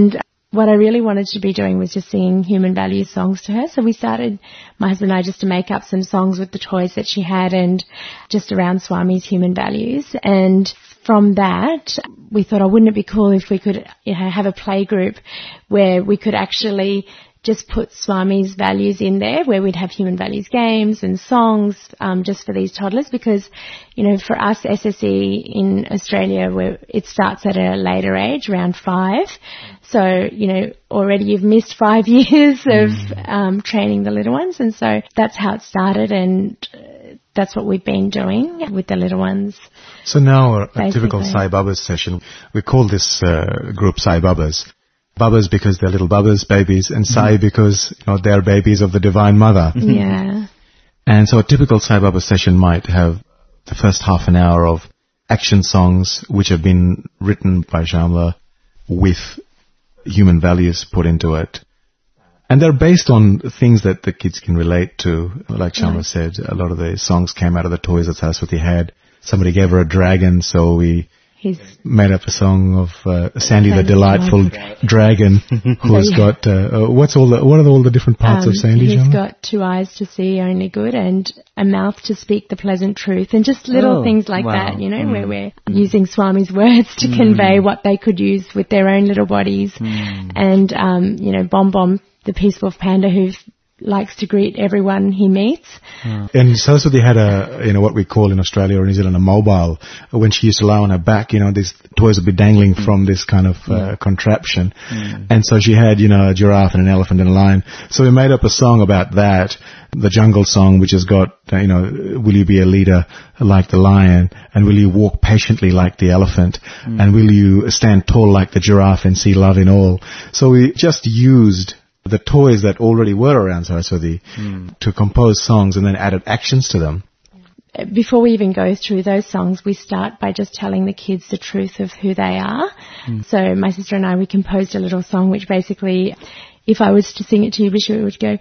[SPEAKER 6] what I really wanted to be doing was just singing human values songs to her. So we started, my husband and I, just to make up some songs with the toys that she had and just around Swami's human values. And from that, we thought, oh, wouldn't it be cool if we could, you know, have a play group where we could actually just put Swami's values in there, where we'd have human values games and songs um, just for these toddlers, because, you know, for us, S S E in Australia, where it starts at a later age, around five. So, you know, already you've missed five years of um, training the little ones, and so that's how it started, and uh, that's what we've been doing with the little ones.
[SPEAKER 8] So now a, a
[SPEAKER 6] Basically.
[SPEAKER 8] typical Sai Babas session, we call this uh, group Sai Babas. Babas because they're little Babas, babies, and Sai because, you know, they're babies of the Divine Mother.
[SPEAKER 6] Yeah.
[SPEAKER 8] And so a typical Sai Baba session might have the first half an hour of action songs which have been written by Shamla with human values put into it. And they're based on things that the kids can relate to. Like Shamla said, a lot of the songs came out of the toys that Saraswati had. Somebody gave her a dragon, so we
[SPEAKER 6] He's
[SPEAKER 8] made up a song of uh, Sandy,
[SPEAKER 6] Sandy
[SPEAKER 8] the delightful dragon, who's
[SPEAKER 6] yeah.
[SPEAKER 8] got uh, uh, what's all the what are all the different parts
[SPEAKER 6] um,
[SPEAKER 8] of Sandy?
[SPEAKER 6] He's
[SPEAKER 8] Shamla?
[SPEAKER 6] got two eyes to see only good and a mouth to speak the pleasant truth, and just little
[SPEAKER 5] Oh,
[SPEAKER 6] things like
[SPEAKER 5] wow.
[SPEAKER 6] that, you know, mm. where we're using Swami's words to mm. convey what they could use with their own little bodies. Mm. And, um, you know, Bom Bom, the peaceful panda who likes to greet everyone he meets.
[SPEAKER 8] Mm. And Saraswati had a, you know, what we call in Australia or New Zealand a mobile. When she used to lie on her back, you know, these toys would be dangling mm. from this kind of uh, contraption. Mm. And so she had, you know, a giraffe and an elephant and a lion. So we made up a song about that, the jungle song, which has got, uh, you know, will you be a leader like the lion? And will you walk patiently like the elephant? Mm. And will you stand tall like the giraffe and see love in all? So we just used the toys that already were around Saraswati mm. to compose songs and then added actions to them.
[SPEAKER 6] Before we even go through those songs, we start by just telling the kids the truth of who they are. Mm. So my sister and I, we composed a little song which basically, if I was to sing it to you, Bishu, it would go,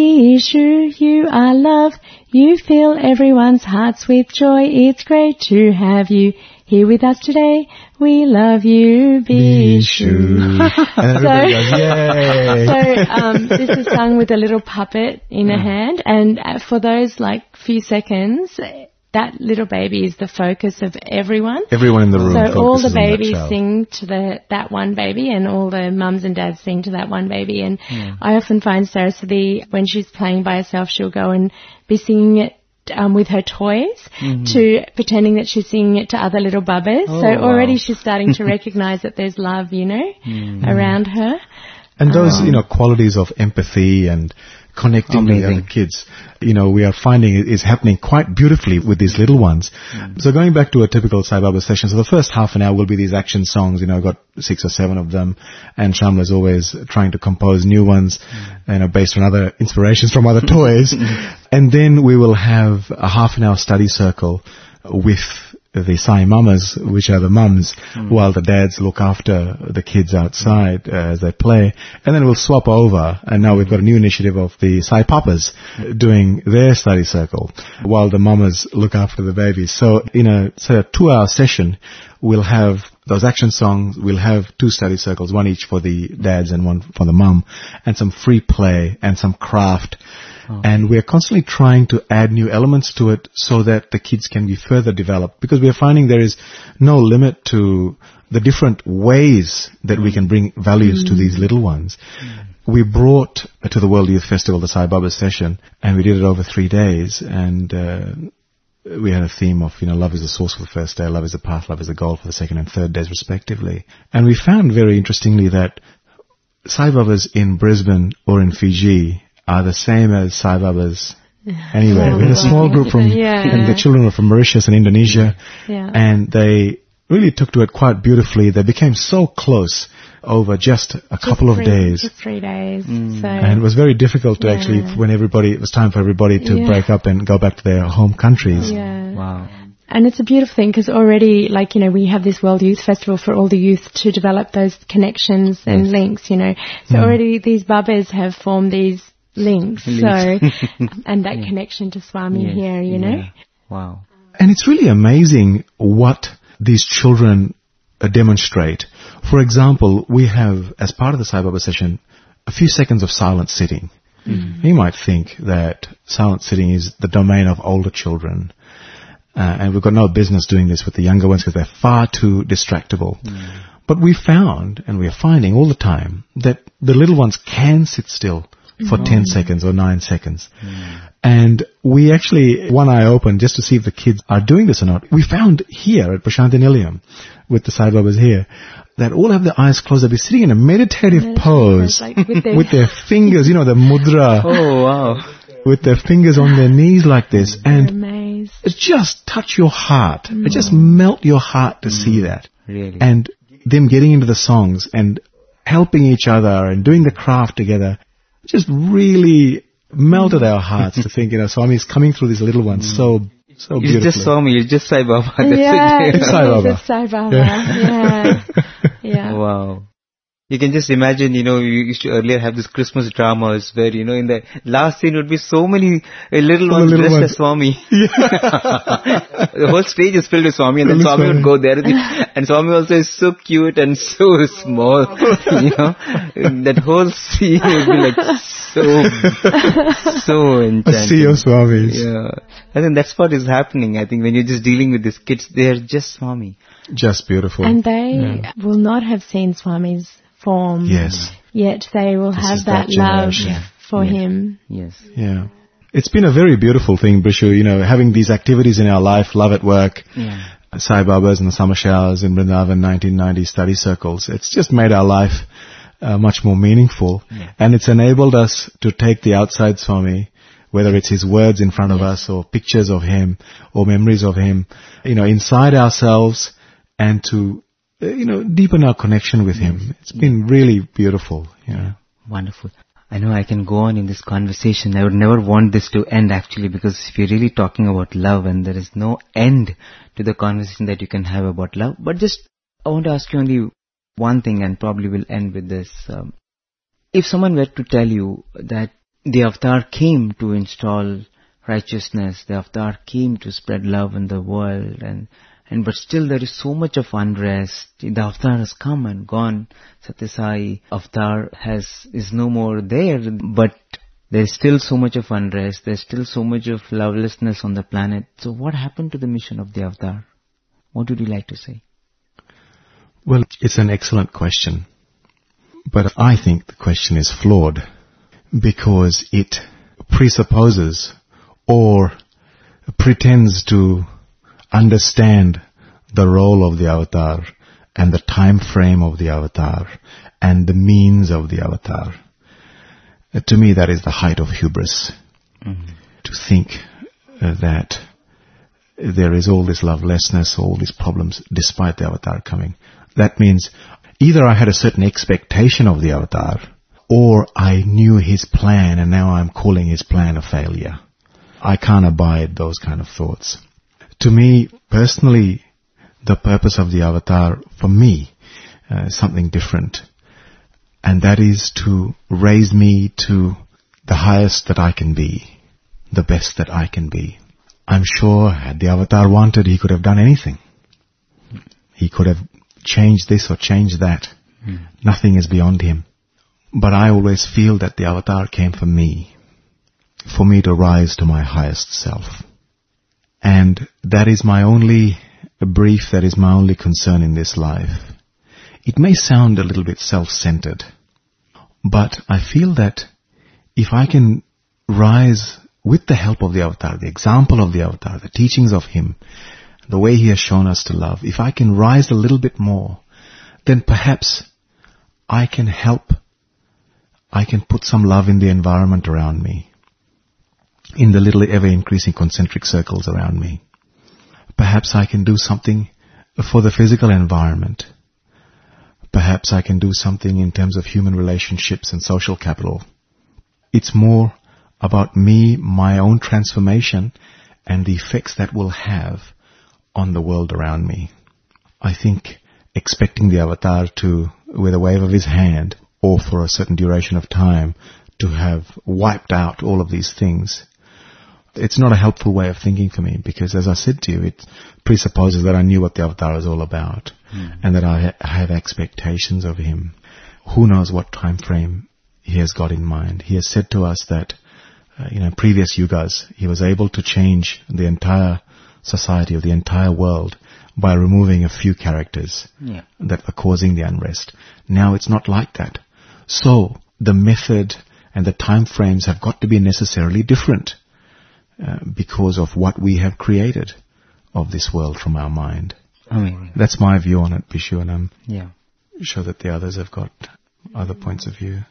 [SPEAKER 6] Bishu, you are love, you fill everyone's hearts with joy, it's great to have you here with us today. We love you, Bishu.
[SPEAKER 8] And everybody goes, yay.
[SPEAKER 6] So um, this is sung with a little puppet in a hand, and uh, for those like few seconds, that little baby is the focus of everyone.
[SPEAKER 8] Everyone in the room.
[SPEAKER 6] So all the
[SPEAKER 8] focuses on that
[SPEAKER 6] babies
[SPEAKER 8] child.
[SPEAKER 6] sing to the that one baby, and all the mums and dads sing to that one baby. And yeah. I often find Saraswati, when she's playing by herself, she'll go and be singing it Um, with her toys mm-hmm. to pretending that she's singing it to other little bubbas. Oh, so already wow. she's starting to recognize that there's love, you know, mm-hmm. around her.
[SPEAKER 8] And those,
[SPEAKER 6] um,
[SPEAKER 8] you know, qualities of empathy and connecting
[SPEAKER 5] amazing.
[SPEAKER 8] with other kids, you know, we are finding it is happening quite beautifully with these little ones. Mm. So going back to a typical Sai Baba session, so the first half an hour will be these action songs, you know, I've got six or seven of them, and Shamla is always trying to compose new ones, mm. you know, based on other inspirations from other toys. And then we will have a half an hour study circle with the Sai mamas, which are the mums, mm. while the dads look after the kids outside uh, as they play. And then we'll swap over, and now we've got a new initiative of the Sai papas doing their study circle, while the mamas look after the babies. So in a, say, a two-hour session, we'll have those action songs, we'll have two study circles, one each for the dads and one for the mum, and some free play and some craft. Oh. And we're constantly trying to add new elements to it so that the kids can be further developed, because we're finding there is no limit to the different ways that we can bring values mm. to these little ones. Mm. We brought to the World Youth Festival the Sai Baba session, and we did it over three days, and uh, we had a theme of, you know, love is the source for the first day, love is the path, love is the goal for the second and third days respectively. And we found very interestingly that Sai Babas in Brisbane or in Fiji are the same as Sai Babas anywhere. We had a small group from,
[SPEAKER 6] yeah.
[SPEAKER 8] and the children were from Mauritius and Indonesia,
[SPEAKER 6] yeah.
[SPEAKER 8] and they really took to it quite beautifully. They became so close over just a
[SPEAKER 6] just
[SPEAKER 8] couple
[SPEAKER 6] three,
[SPEAKER 8] of days.
[SPEAKER 6] Just three days.
[SPEAKER 5] Mm.
[SPEAKER 6] So.
[SPEAKER 8] And it was very difficult to
[SPEAKER 6] yeah.
[SPEAKER 8] actually, when everybody, it was time for everybody to
[SPEAKER 6] yeah.
[SPEAKER 8] break up and go back to their home countries.
[SPEAKER 6] Yeah.
[SPEAKER 5] Wow.
[SPEAKER 6] And it's a beautiful thing, because already, like, you know, we have this World Youth Festival for all the youth to develop those connections and yes. links, you know. So mm. already these Babas have formed these links, so, and that yeah. connection to Swami yes. here, you know.
[SPEAKER 5] Yeah. Wow.
[SPEAKER 8] And it's really amazing what these children uh, demonstrate For example, we have, as part of the Sai Baba session, a few seconds of silent sitting. Mm. You might think that silent sitting is the domain of older children. Uh, and we've got no business doing this with the younger ones because they're far too distractible. Mm. But we found, and we are finding all the time, that the little ones can sit still for mm. ten seconds or nine seconds. Mm. And we actually, one eye open just to see if the kids are doing this or not. We found here at Prashanthi Nilayam, with the Sai Babas here, that all have their eyes closed. They'll be sitting in a meditative, meditative pose like with, their with their fingers, you know, the mudra.
[SPEAKER 5] Oh, wow.
[SPEAKER 8] With their fingers on their knees like this. And
[SPEAKER 6] amazed.
[SPEAKER 8] It just touch your heart. Mm. It just melt your heart to mm. see that.
[SPEAKER 5] Really.
[SPEAKER 8] And them getting into the songs and helping each other and doing the craft together just really melted our hearts to think, you know, Swami's coming through these little ones mm. so so beautifully.
[SPEAKER 5] You just saw me, you just Sai Baba. That's
[SPEAKER 6] yeah,
[SPEAKER 5] it.
[SPEAKER 8] It's Sai Baba.
[SPEAKER 6] It's Sai Baba. Yeah. yeah. yeah.
[SPEAKER 5] Wow. You can just imagine, you know, you used to earlier have this Christmas dramas where, you know, in the last scene would be so many uh, little ones
[SPEAKER 8] little
[SPEAKER 5] dressed
[SPEAKER 8] ones.
[SPEAKER 5] as Swami.
[SPEAKER 8] Yeah.
[SPEAKER 5] The whole stage is filled with Swami, and then Swami would go there. And Swami also is so cute and so small, you know. That whole scene would be like so, so enchanting.
[SPEAKER 8] A sea of Swamis.
[SPEAKER 5] Yeah. I think that's what is happening. I think when you're just dealing with these kids, they're just Swami.
[SPEAKER 8] Just beautiful.
[SPEAKER 6] And they yeah. will not have seen Swami's form.
[SPEAKER 8] Yes.
[SPEAKER 6] Yet they will
[SPEAKER 8] this
[SPEAKER 6] have that,
[SPEAKER 8] that
[SPEAKER 6] love
[SPEAKER 5] yeah.
[SPEAKER 6] for
[SPEAKER 5] yeah.
[SPEAKER 6] him.
[SPEAKER 5] Yes.
[SPEAKER 8] Yeah. It's been a very beautiful thing, Brishu, you know, having these activities in our life, Love at Work,
[SPEAKER 5] yeah.
[SPEAKER 8] Sai Babas and the summer showers in Vrindavan, nineteen ninety study circles. It's just made our life uh, much more meaningful.
[SPEAKER 5] Yeah.
[SPEAKER 8] And it's enabled us to take the outside Swami, whether it's his words in front of
[SPEAKER 5] yes.
[SPEAKER 8] us or pictures of him or memories of him, you know, inside ourselves and to you know, deepen our connection with him. It's been really beautiful. Yeah.
[SPEAKER 5] Wonderful. I know I can go on in this conversation. I would never want this to end actually, because if you're really talking about love and there is no end to the conversation that you can have about love. But just, I want to ask you only one thing, and probably we'll end with this. Um, if someone were to tell you that the avatar came to install righteousness, the avatar came to spread love in the world, and And but still there is so much of unrest. The avatar has come and gone. Satya Sai avatar has is no more there. But there's still so much of unrest. There's still so much of lovelessness on the planet. So what happened to the mission of the avatar? What would you like to say?
[SPEAKER 8] Well, it's an excellent question. But I think the question is flawed because it presupposes or pretends to understand the role of the avatar and the time frame of the avatar and the means of the avatar. Uh, to me, that is the height of hubris. Mm-hmm. To think uh, that there is all this lovelessness, all these problems, despite the avatar coming. That means either I had a certain expectation of the avatar, or I knew his plan and now I'm calling his plan a failure. I can't abide those kind of thoughts. To me, personally, the purpose of the avatar, for me, uh, is something different. And that is to raise me to the highest that I can be, the best that I can be. I'm sure had the avatar wanted, he could have done anything. He could have changed this or changed that. Mm. Nothing is beyond him. But I always feel that the avatar came for me, for me to rise to my highest self. And that is my only brief, that is my only concern in this life. It may sound a little bit self-centered, but I feel that if I can rise with the help of the avatar, the example of the avatar, the teachings of him, the way he has shown us to love, if I can rise a little bit more, then perhaps I can help, I can put some love in the environment around me, in the little ever-increasing concentric circles around me. Perhaps I can do something for the physical environment. Perhaps I can do something in terms of human relationships and social capital. It's more about me, my own transformation, and the effects that will have on the world around me. I think expecting the avatar to, with a wave of his hand, or for a certain duration of time, to have wiped out all of these things, it's not a helpful way of thinking for me, because as I said to you, it presupposes that I knew what the avatar is all about, mm. and that I, ha- I have expectations of him. Who knows what time frame he has got in mind. He has said to us that, uh, you know, in previous yugas, he was able to change the entire society or the entire world by removing a few characters yeah. that are causing the unrest. Now it's not like that. So the method and the time frames have got to be necessarily different uh, because of what we have created of this world from our mind.
[SPEAKER 5] I mean,
[SPEAKER 8] that's my view on it, Bishu, and I'm
[SPEAKER 5] yeah.
[SPEAKER 8] sure that the others have got other points of view.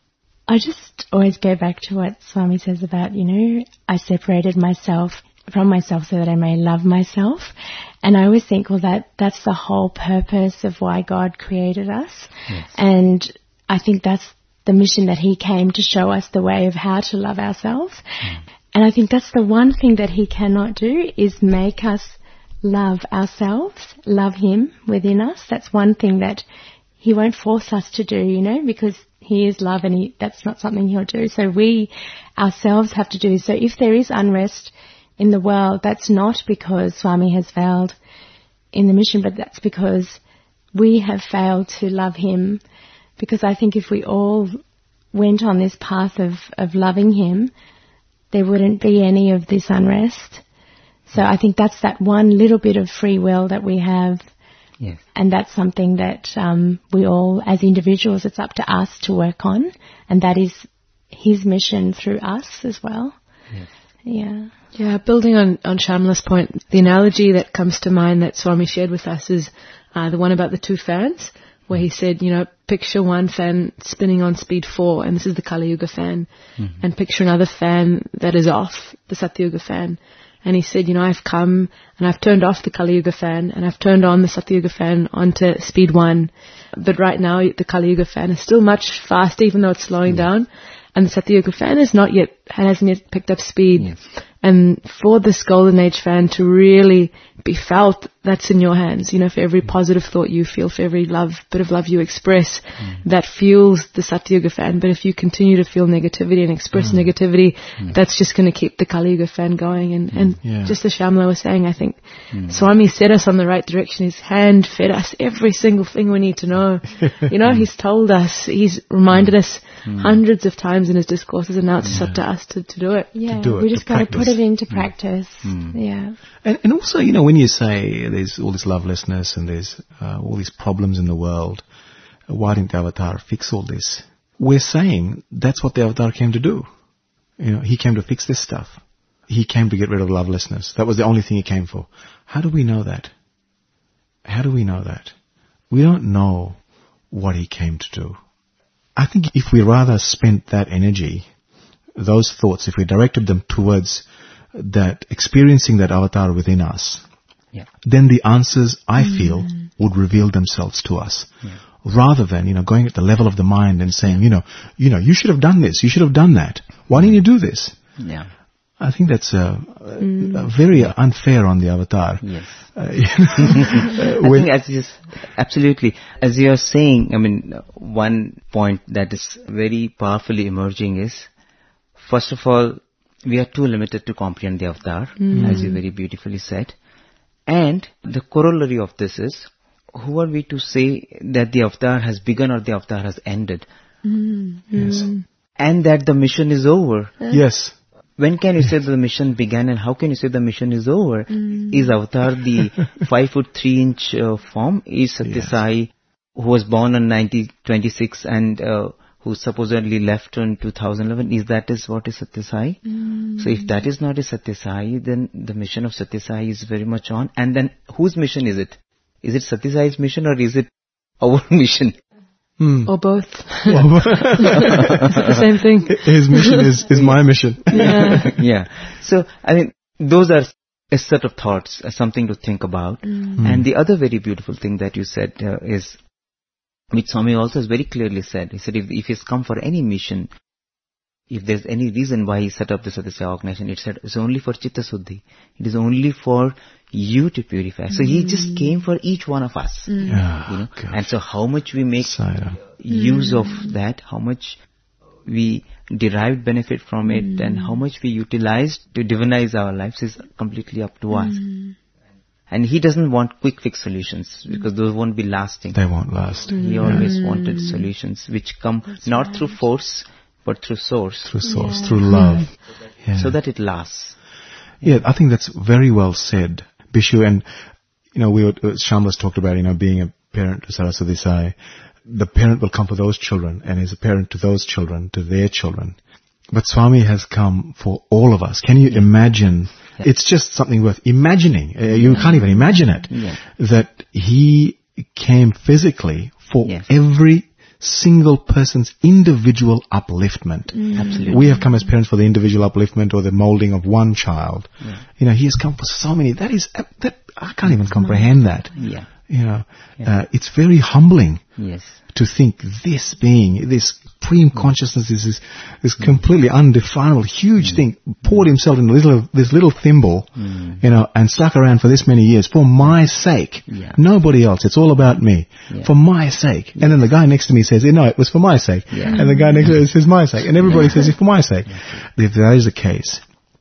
[SPEAKER 6] I just always go back to what Swami says about, you know, I separated myself from myself so that I may love myself. And I always think, well, that that's the whole purpose of why God created us. Yes. And I think that's the mission that he came to show us the way of how to love ourselves. Mm. And I think that's the one thing that he cannot do is make us love ourselves, love him within us. That's one thing that he won't force us to do, you know, because he is love and he, that's not something he'll do. So we ourselves have to do. So if there is unrest in the world, that's not because Swami has failed in the mission, but that's because we have failed to love him. Because I think if we all went on this path of, of loving him, there wouldn't be any of this unrest. So I think that's that one little bit of free will that we have.
[SPEAKER 5] Yes.
[SPEAKER 6] And that's something that um, we all, as individuals, it's up to us to work on. And that is his mission through us as well.
[SPEAKER 5] Yes.
[SPEAKER 6] Yeah.
[SPEAKER 7] Yeah, building on, on Shamla's point, the analogy that comes to mind that Swami shared with us is uh, the one about the two fans, where he said, you know, picture one fan spinning on speed four, and this is the Kali Yuga fan, mm-hmm. and picture another fan that is off, the Satyuga fan. And he said, you know, I've come and I've turned off the Kali Yuga fan and I've turned on the Satyuga fan onto speed one. But right now the Kali Yuga fan is still much faster, even though it's slowing mm-hmm. down. And the Satyuga fan is not yet, hasn't yet picked up speed.
[SPEAKER 5] Yes.
[SPEAKER 7] And for this Golden Age fan to really be felt, that's in your hands. You know, for every positive thought you feel, for every love, bit of love you express, mm. that fuels the Satyuga fan. But if you continue to feel negativity and express mm. negativity, mm. that's just going to keep the Kali Yuga fan going. And, mm. and yeah. just as Shamla was saying, I think mm. Swami set us on the right direction. His hand fed us every single thing we need to know. You know, he's told us, he's reminded us mm. hundreds of times in his discourses, and now it's yeah. up to us to, to do it.
[SPEAKER 6] Yeah,
[SPEAKER 8] to do it,
[SPEAKER 6] we just got to put it into practice.
[SPEAKER 8] Mm.
[SPEAKER 6] Yeah.
[SPEAKER 8] And, and also, you know, when you say there's all this lovelessness and there's uh, all these problems in the world, why didn't the Avatar fix all this? We're saying that's what the Avatar came to do. You know, he came to fix this stuff. He came to get rid of lovelessness. That was the only thing he came for. How do we know that? How do we know that? We don't know what he came to do. I think if we rather spent that energy, those thoughts, if we directed them towards that, experiencing that Avatar within us,
[SPEAKER 5] yeah.
[SPEAKER 8] then the answers, I
[SPEAKER 6] mm.
[SPEAKER 8] feel, would reveal themselves to us.
[SPEAKER 5] Yeah.
[SPEAKER 8] Rather than, you know, going at the level of the mind and saying, you know, you know, you should have done this, you should have done that. Why didn't you do this?
[SPEAKER 5] Yeah.
[SPEAKER 8] I think that's uh, mm. uh, very unfair on the Avatar.
[SPEAKER 5] Yes.
[SPEAKER 8] Uh, you know,
[SPEAKER 5] I think as you, absolutely. As you're saying, I mean, one point that is very powerfully emerging is, first of all, we are too limited to comprehend the Avatar, mm. as you very beautifully said. And the corollary of this is, who are we to say that the Avatar has begun or the Avatar has ended?
[SPEAKER 6] Mm.
[SPEAKER 8] Yes.
[SPEAKER 5] And that the mission is over.
[SPEAKER 8] Yes.
[SPEAKER 5] When can you say that the mission began, and how can you say the mission is over?
[SPEAKER 6] Mm.
[SPEAKER 5] Is Avatar the five foot three inch uh, form? Is Satya
[SPEAKER 8] Yes.
[SPEAKER 5] Sai, who was born on nineteen twenty-six and uh, who supposedly left in two thousand eleven, is that is what is Satya Sai?
[SPEAKER 6] Mm.
[SPEAKER 5] So if that is not a Satya Sai, then the mission of Satya Sai is very much on. And then whose mission is it? Is it Satya Sai's mission or is it our mission?
[SPEAKER 8] Hmm.
[SPEAKER 7] Or both. It's the same thing.
[SPEAKER 8] His mission is, is my mission.
[SPEAKER 7] Yeah.
[SPEAKER 5] Yeah. So, I mean, those are a set of thoughts, uh, something to think about.
[SPEAKER 6] Mm.
[SPEAKER 5] And the other very beautiful thing that you said uh, is, which Swami also has very clearly said, he said if, if he's come for any mission, if there's any reason why he set up the Satya Sai organization, it said it's only for Chitta Suddhi. It is only for you to purify. So he just came for each one of us.
[SPEAKER 8] Yeah,
[SPEAKER 5] You know?
[SPEAKER 8] gosh.
[SPEAKER 5] And so how much we make
[SPEAKER 8] Sayadaw.
[SPEAKER 5] use of that, how much we derived benefit from it mm. and how much we utilized to divinize our lives is completely up to us. Mm. And he doesn't want quick fix solutions because those won't be lasting.
[SPEAKER 8] They won't last.
[SPEAKER 5] Mm. He always wanted solutions which come That's not right. through force but through source.
[SPEAKER 8] Through source, yeah. through love.
[SPEAKER 5] Yeah. So that it lasts.
[SPEAKER 8] Yeah, I think that's very well said, Bishu. And, you know, we were, Shyamala's talked about, you know, being a parent to Saraswati Sai. The parent will come for those children and is a parent to those children, to their children. But Swami has come for all of us. Can you yeah. imagine? Yeah. It's just something worth imagining. Uh, you can't even imagine it. Yeah. That he came physically for yes. every single person's individual upliftment.
[SPEAKER 5] Mm. Absolutely.
[SPEAKER 8] We have come as parents for the individual upliftment or the molding of one child. Yeah. You know, he has come for so many. That is, uh, that I can't even comprehend that.
[SPEAKER 5] Yeah.
[SPEAKER 8] You know, yeah. uh, it's very humbling.
[SPEAKER 5] Yes.
[SPEAKER 8] To think this being, this supreme consciousness is this, this completely undefinable, huge mm. thing, poured himself in little, this little thimble, mm. you know, and stuck around for this many years for my sake. Yeah. Nobody else. It's all about me. Yeah. For my sake. Yeah. And then the guy next to me says, no, it was for my sake. Yeah. And the guy next to me says, my sake. And everybody yeah. says, it's for my sake. Yeah. If that is the case,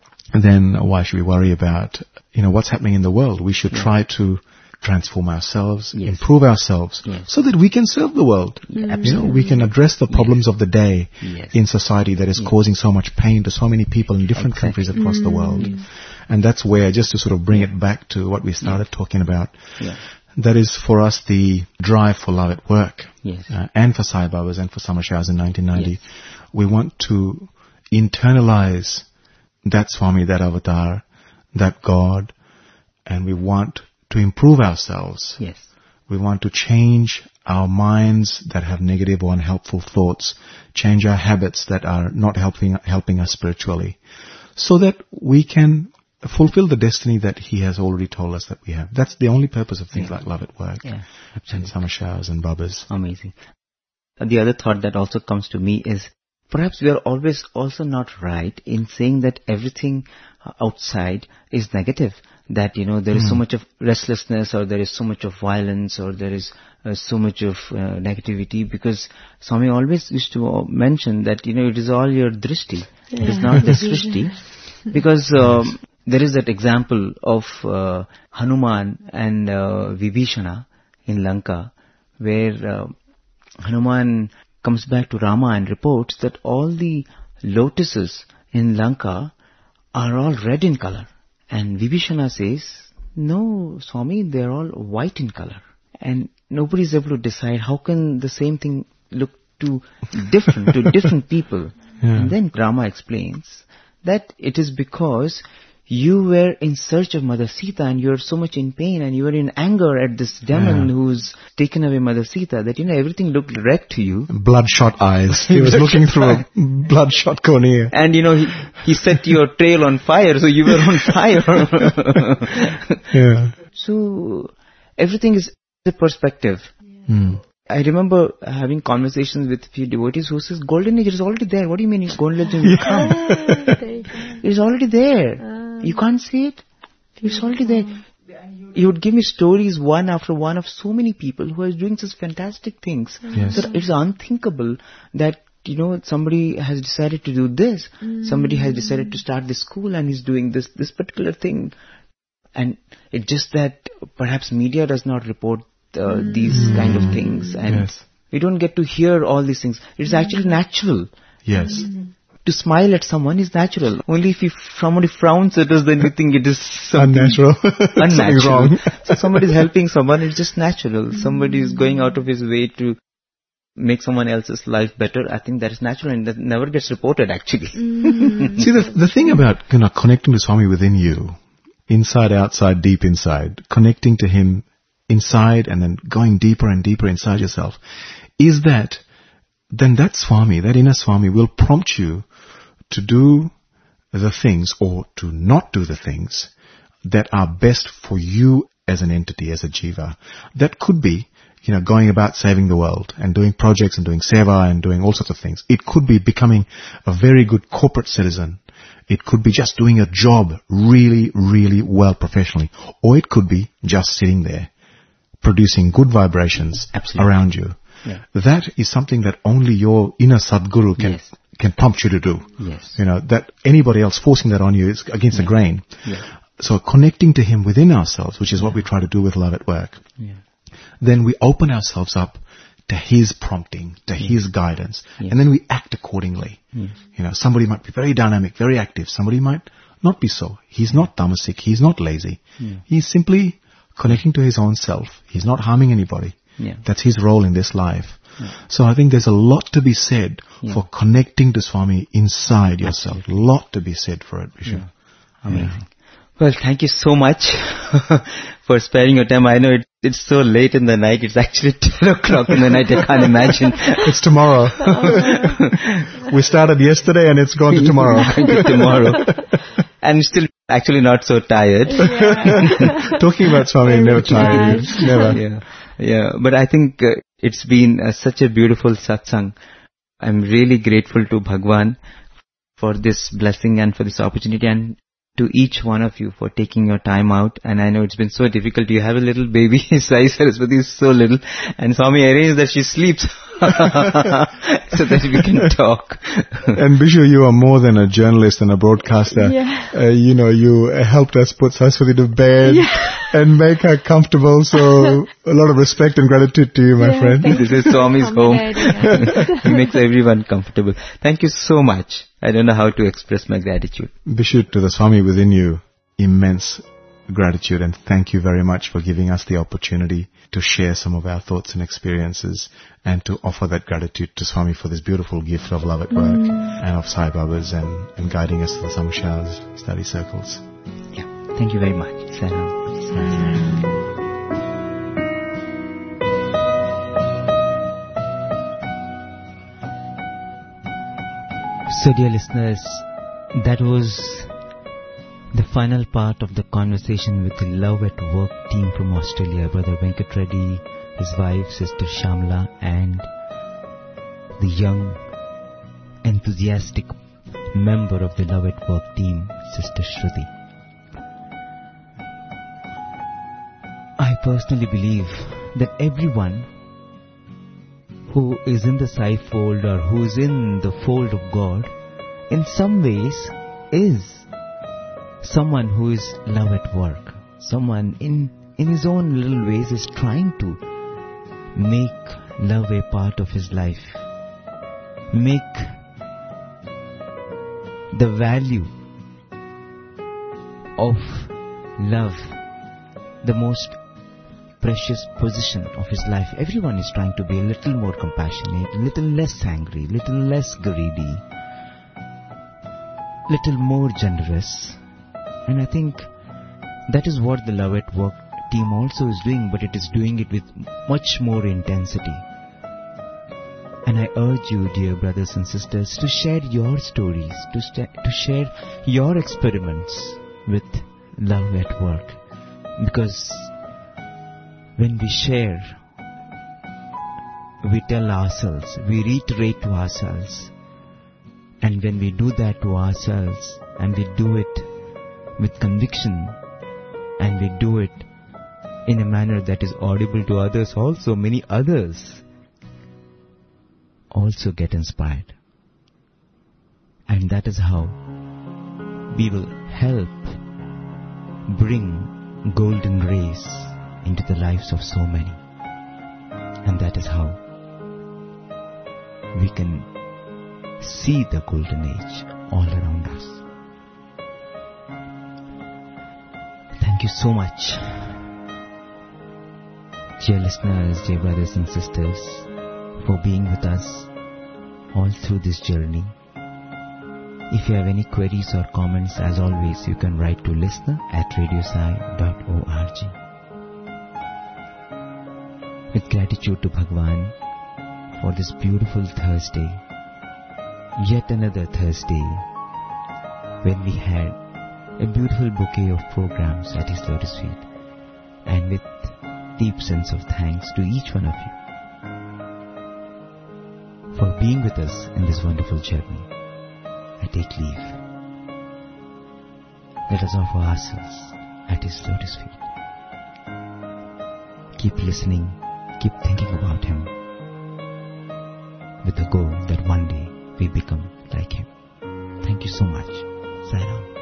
[SPEAKER 8] then why should we worry about, you know, what's happening in the world? We should yeah. try to transform ourselves, yes. improve ourselves, yes. so that we can serve the world.
[SPEAKER 5] Yeah,
[SPEAKER 8] you know, we can address the problems yes. of the day yes. in society that is yes. causing so much pain to so many people in different exactly. countries across mm. the world. Yes. And that's where, just to sort of bring yeah. it back to what we started yeah. talking about, yeah. that is for us the drive for love at work.
[SPEAKER 5] Yes.
[SPEAKER 8] Uh, and for Sai Babas and for Summer Showers in nineteen ninety. Yes. We want to internalize that Swami, that avatar, that God, and we want to improve ourselves.
[SPEAKER 5] Yes.
[SPEAKER 8] We want to change our minds that have negative or unhelpful thoughts, change our habits that are not helping helping us spiritually, so that we can fulfill the destiny that he has already told us that we have. That's the only purpose of things yeah. like Love at Work
[SPEAKER 5] yeah,
[SPEAKER 8] and Summer Showers and Babas.
[SPEAKER 5] Amazing. The other thought that also comes to me is perhaps we are always also not right in saying that everything outside is negative. That, you know, there is mm. so much of restlessness or there is so much of violence or there is uh, so much of uh, negativity, because Swami always used to mention that, you know, it is all your drishti. Yeah. It is not the srishti. Because um, there is that example of uh, Hanuman and uh, Vibhishana in Lanka, where uh, Hanuman comes back to Rama and reports that all the lotuses in Lanka are all red in color. And Vibhishana says, no, Swami, they're all white in color. And nobody is able to decide how can the same thing look to different, to different people. Yeah. And then Rama explains that it is because you were in search of Mother Sita and you are so much in pain and you were in anger at this demon yeah. who's taken away Mother Sita that, you know, everything looked red to you.
[SPEAKER 8] Bloodshot eyes. He was looking through a bloodshot cornea.
[SPEAKER 5] And, you know, he, he set your trail on fire, so you were on fire.
[SPEAKER 8] yeah.
[SPEAKER 5] So, everything is a perspective.
[SPEAKER 8] Yeah. Mm.
[SPEAKER 5] I remember having conversations with a few devotees who says, Golden Age is already there. What do you mean Golden Age will come? It's already there. You can't see it. It's already there. You would give me stories one after one of so many people who are doing such fantastic things.
[SPEAKER 8] Yes.
[SPEAKER 5] That it's unthinkable that, you know, somebody has decided to do this. Mm. Somebody has decided to start this school and he's doing this, this particular thing. And it's just that perhaps media does not report uh, mm. these mm. kind of things. And
[SPEAKER 8] yes.
[SPEAKER 5] we don't get to hear all these things. It's actually natural.
[SPEAKER 8] Yes.
[SPEAKER 5] Mm. To smile at someone is natural. Only if you, somebody frowns at us, then we think it is
[SPEAKER 8] unnatural.
[SPEAKER 5] unnatural. So somebody is helping someone, it's just natural. Somebody is going out of his way to make someone else's life better. I think that is natural and that never gets reported actually.
[SPEAKER 8] Mm. See, the, the thing about, you know, connecting to Swami within you, inside, outside, deep inside, connecting to him inside and then going deeper and deeper inside yourself, is that then that Swami, that inner Swami will prompt you to do the things or to not do the things that are best for you as an entity, as a jiva. That could be, you know, going about saving the world and doing projects and doing seva and doing all sorts of things. It could be becoming a very good corporate citizen. It could be just doing a job really, really well professionally. Or it could be just sitting there, producing good vibrations
[SPEAKER 5] Absolutely.
[SPEAKER 8] Around you.
[SPEAKER 5] Yeah.
[SPEAKER 8] That is something that only your inner Sadguru can
[SPEAKER 5] yes.
[SPEAKER 8] can prompt you to do.
[SPEAKER 5] Yes.
[SPEAKER 8] You know, that anybody else forcing that on you is against the grain.
[SPEAKER 5] Yeah.
[SPEAKER 8] So connecting to Him within ourselves, which is what we try to do with Love at Work,
[SPEAKER 5] Yeah.
[SPEAKER 8] then we open ourselves up to His prompting, to His guidance, and then we act accordingly.
[SPEAKER 5] Yes.
[SPEAKER 8] You know, somebody might be very dynamic, very active. Somebody might not be so. He's not tamasic. He's not lazy.
[SPEAKER 5] Yeah.
[SPEAKER 8] He's simply connecting to his own self. He's not harming anybody.
[SPEAKER 5] Yeah.
[SPEAKER 8] That's his role in this life. So I think there's a lot to be said
[SPEAKER 5] Yeah.
[SPEAKER 8] for connecting to Swami inside yourself. A lot to be said for it, Vishu.
[SPEAKER 5] Yeah. Amazing. Well, thank you so much for sparing your time. I know it, it's so late in the night. It's actually ten o'clock in the night. I can't imagine.
[SPEAKER 8] It's tomorrow. We started yesterday and it's gone to tomorrow.
[SPEAKER 5] Going to tomorrow. And still actually not so tired.
[SPEAKER 6] Yeah.
[SPEAKER 8] Talking about Swami never tired. you. Never.
[SPEAKER 5] Yeah, yeah. But I think uh, it's been uh, such a beautiful satsang. I'm really grateful to Bhagwan for this blessing and for this opportunity, and to each one of you for taking your time out. And I know it's been so difficult. You have a little baby, Sai Saraswati is so little, and Swami arranged that she sleeps so that we can talk.
[SPEAKER 8] And Bishu, you are more than a journalist and a broadcaster.
[SPEAKER 6] Yeah.
[SPEAKER 8] Uh, you know, you uh, helped us put Saraswati to bed and make her comfortable. So a lot of respect and gratitude to you, my
[SPEAKER 6] Yeah,
[SPEAKER 8] friend.
[SPEAKER 6] thank
[SPEAKER 5] This is Swami's home.
[SPEAKER 6] accommodating
[SPEAKER 5] He makes everyone comfortable. Thank you so much. I don't know how to express my gratitude.
[SPEAKER 8] Bishu, to the Swami within you, immense gratitude, and thank you very much for giving us the opportunity to share some of our thoughts and experiences and to offer that gratitude to Swami for this beautiful gift of Love at Work and of Sai Baba's and, and guiding us to the Samsha's study circles.
[SPEAKER 5] Yeah. Thank you very much. Saram. Saram.
[SPEAKER 1] So dear listeners, that was the final part of the conversation with the Love at Work team from Australia, Brother Venkat Reddy, his wife, Sister Shamla, and the young, enthusiastic member of the Love at Work team, Sister Shruti. I personally believe that everyone who is in the Sai fold or who is in the fold of God, in some ways is someone who is love at work. Someone in, in his own little ways is trying to make love a part of his life. Make the value of love the most precious position of his life. Everyone is trying to be a little more compassionate, a little less angry, little less greedy, little more generous. And I think that is what the Love at Work team also is doing, but it is doing it with much more intensity. And I urge you, dear brothers and sisters, to share your stories, to, st- to share your experiments with Love at Work. Because when we share, we tell ourselves, we reiterate to ourselves. And when we do that to ourselves, and we do it with conviction, and we do it in a manner that is audible to others also, many others also get inspired. And that is how we will help bring golden rays into the lives of so many. And that is how we can see the golden age all around us. Thank you so much, dear listeners, dear brothers and sisters, for being with us all through this journey. If you have any queries or comments, as always, you can write to listener at radiosai dot org. With gratitude to Bhagwan for this beautiful Thursday, yet another Thursday, when we had a beautiful bouquet of programs at his lotus feet, and with deep sense of thanks to each one of you for being with us in this wonderful journey, I take leave. Let us offer ourselves at his lotus feet. Keep listening, keep thinking about him, with the goal that one day we we become like Him. Thank you so much. Sai Ram.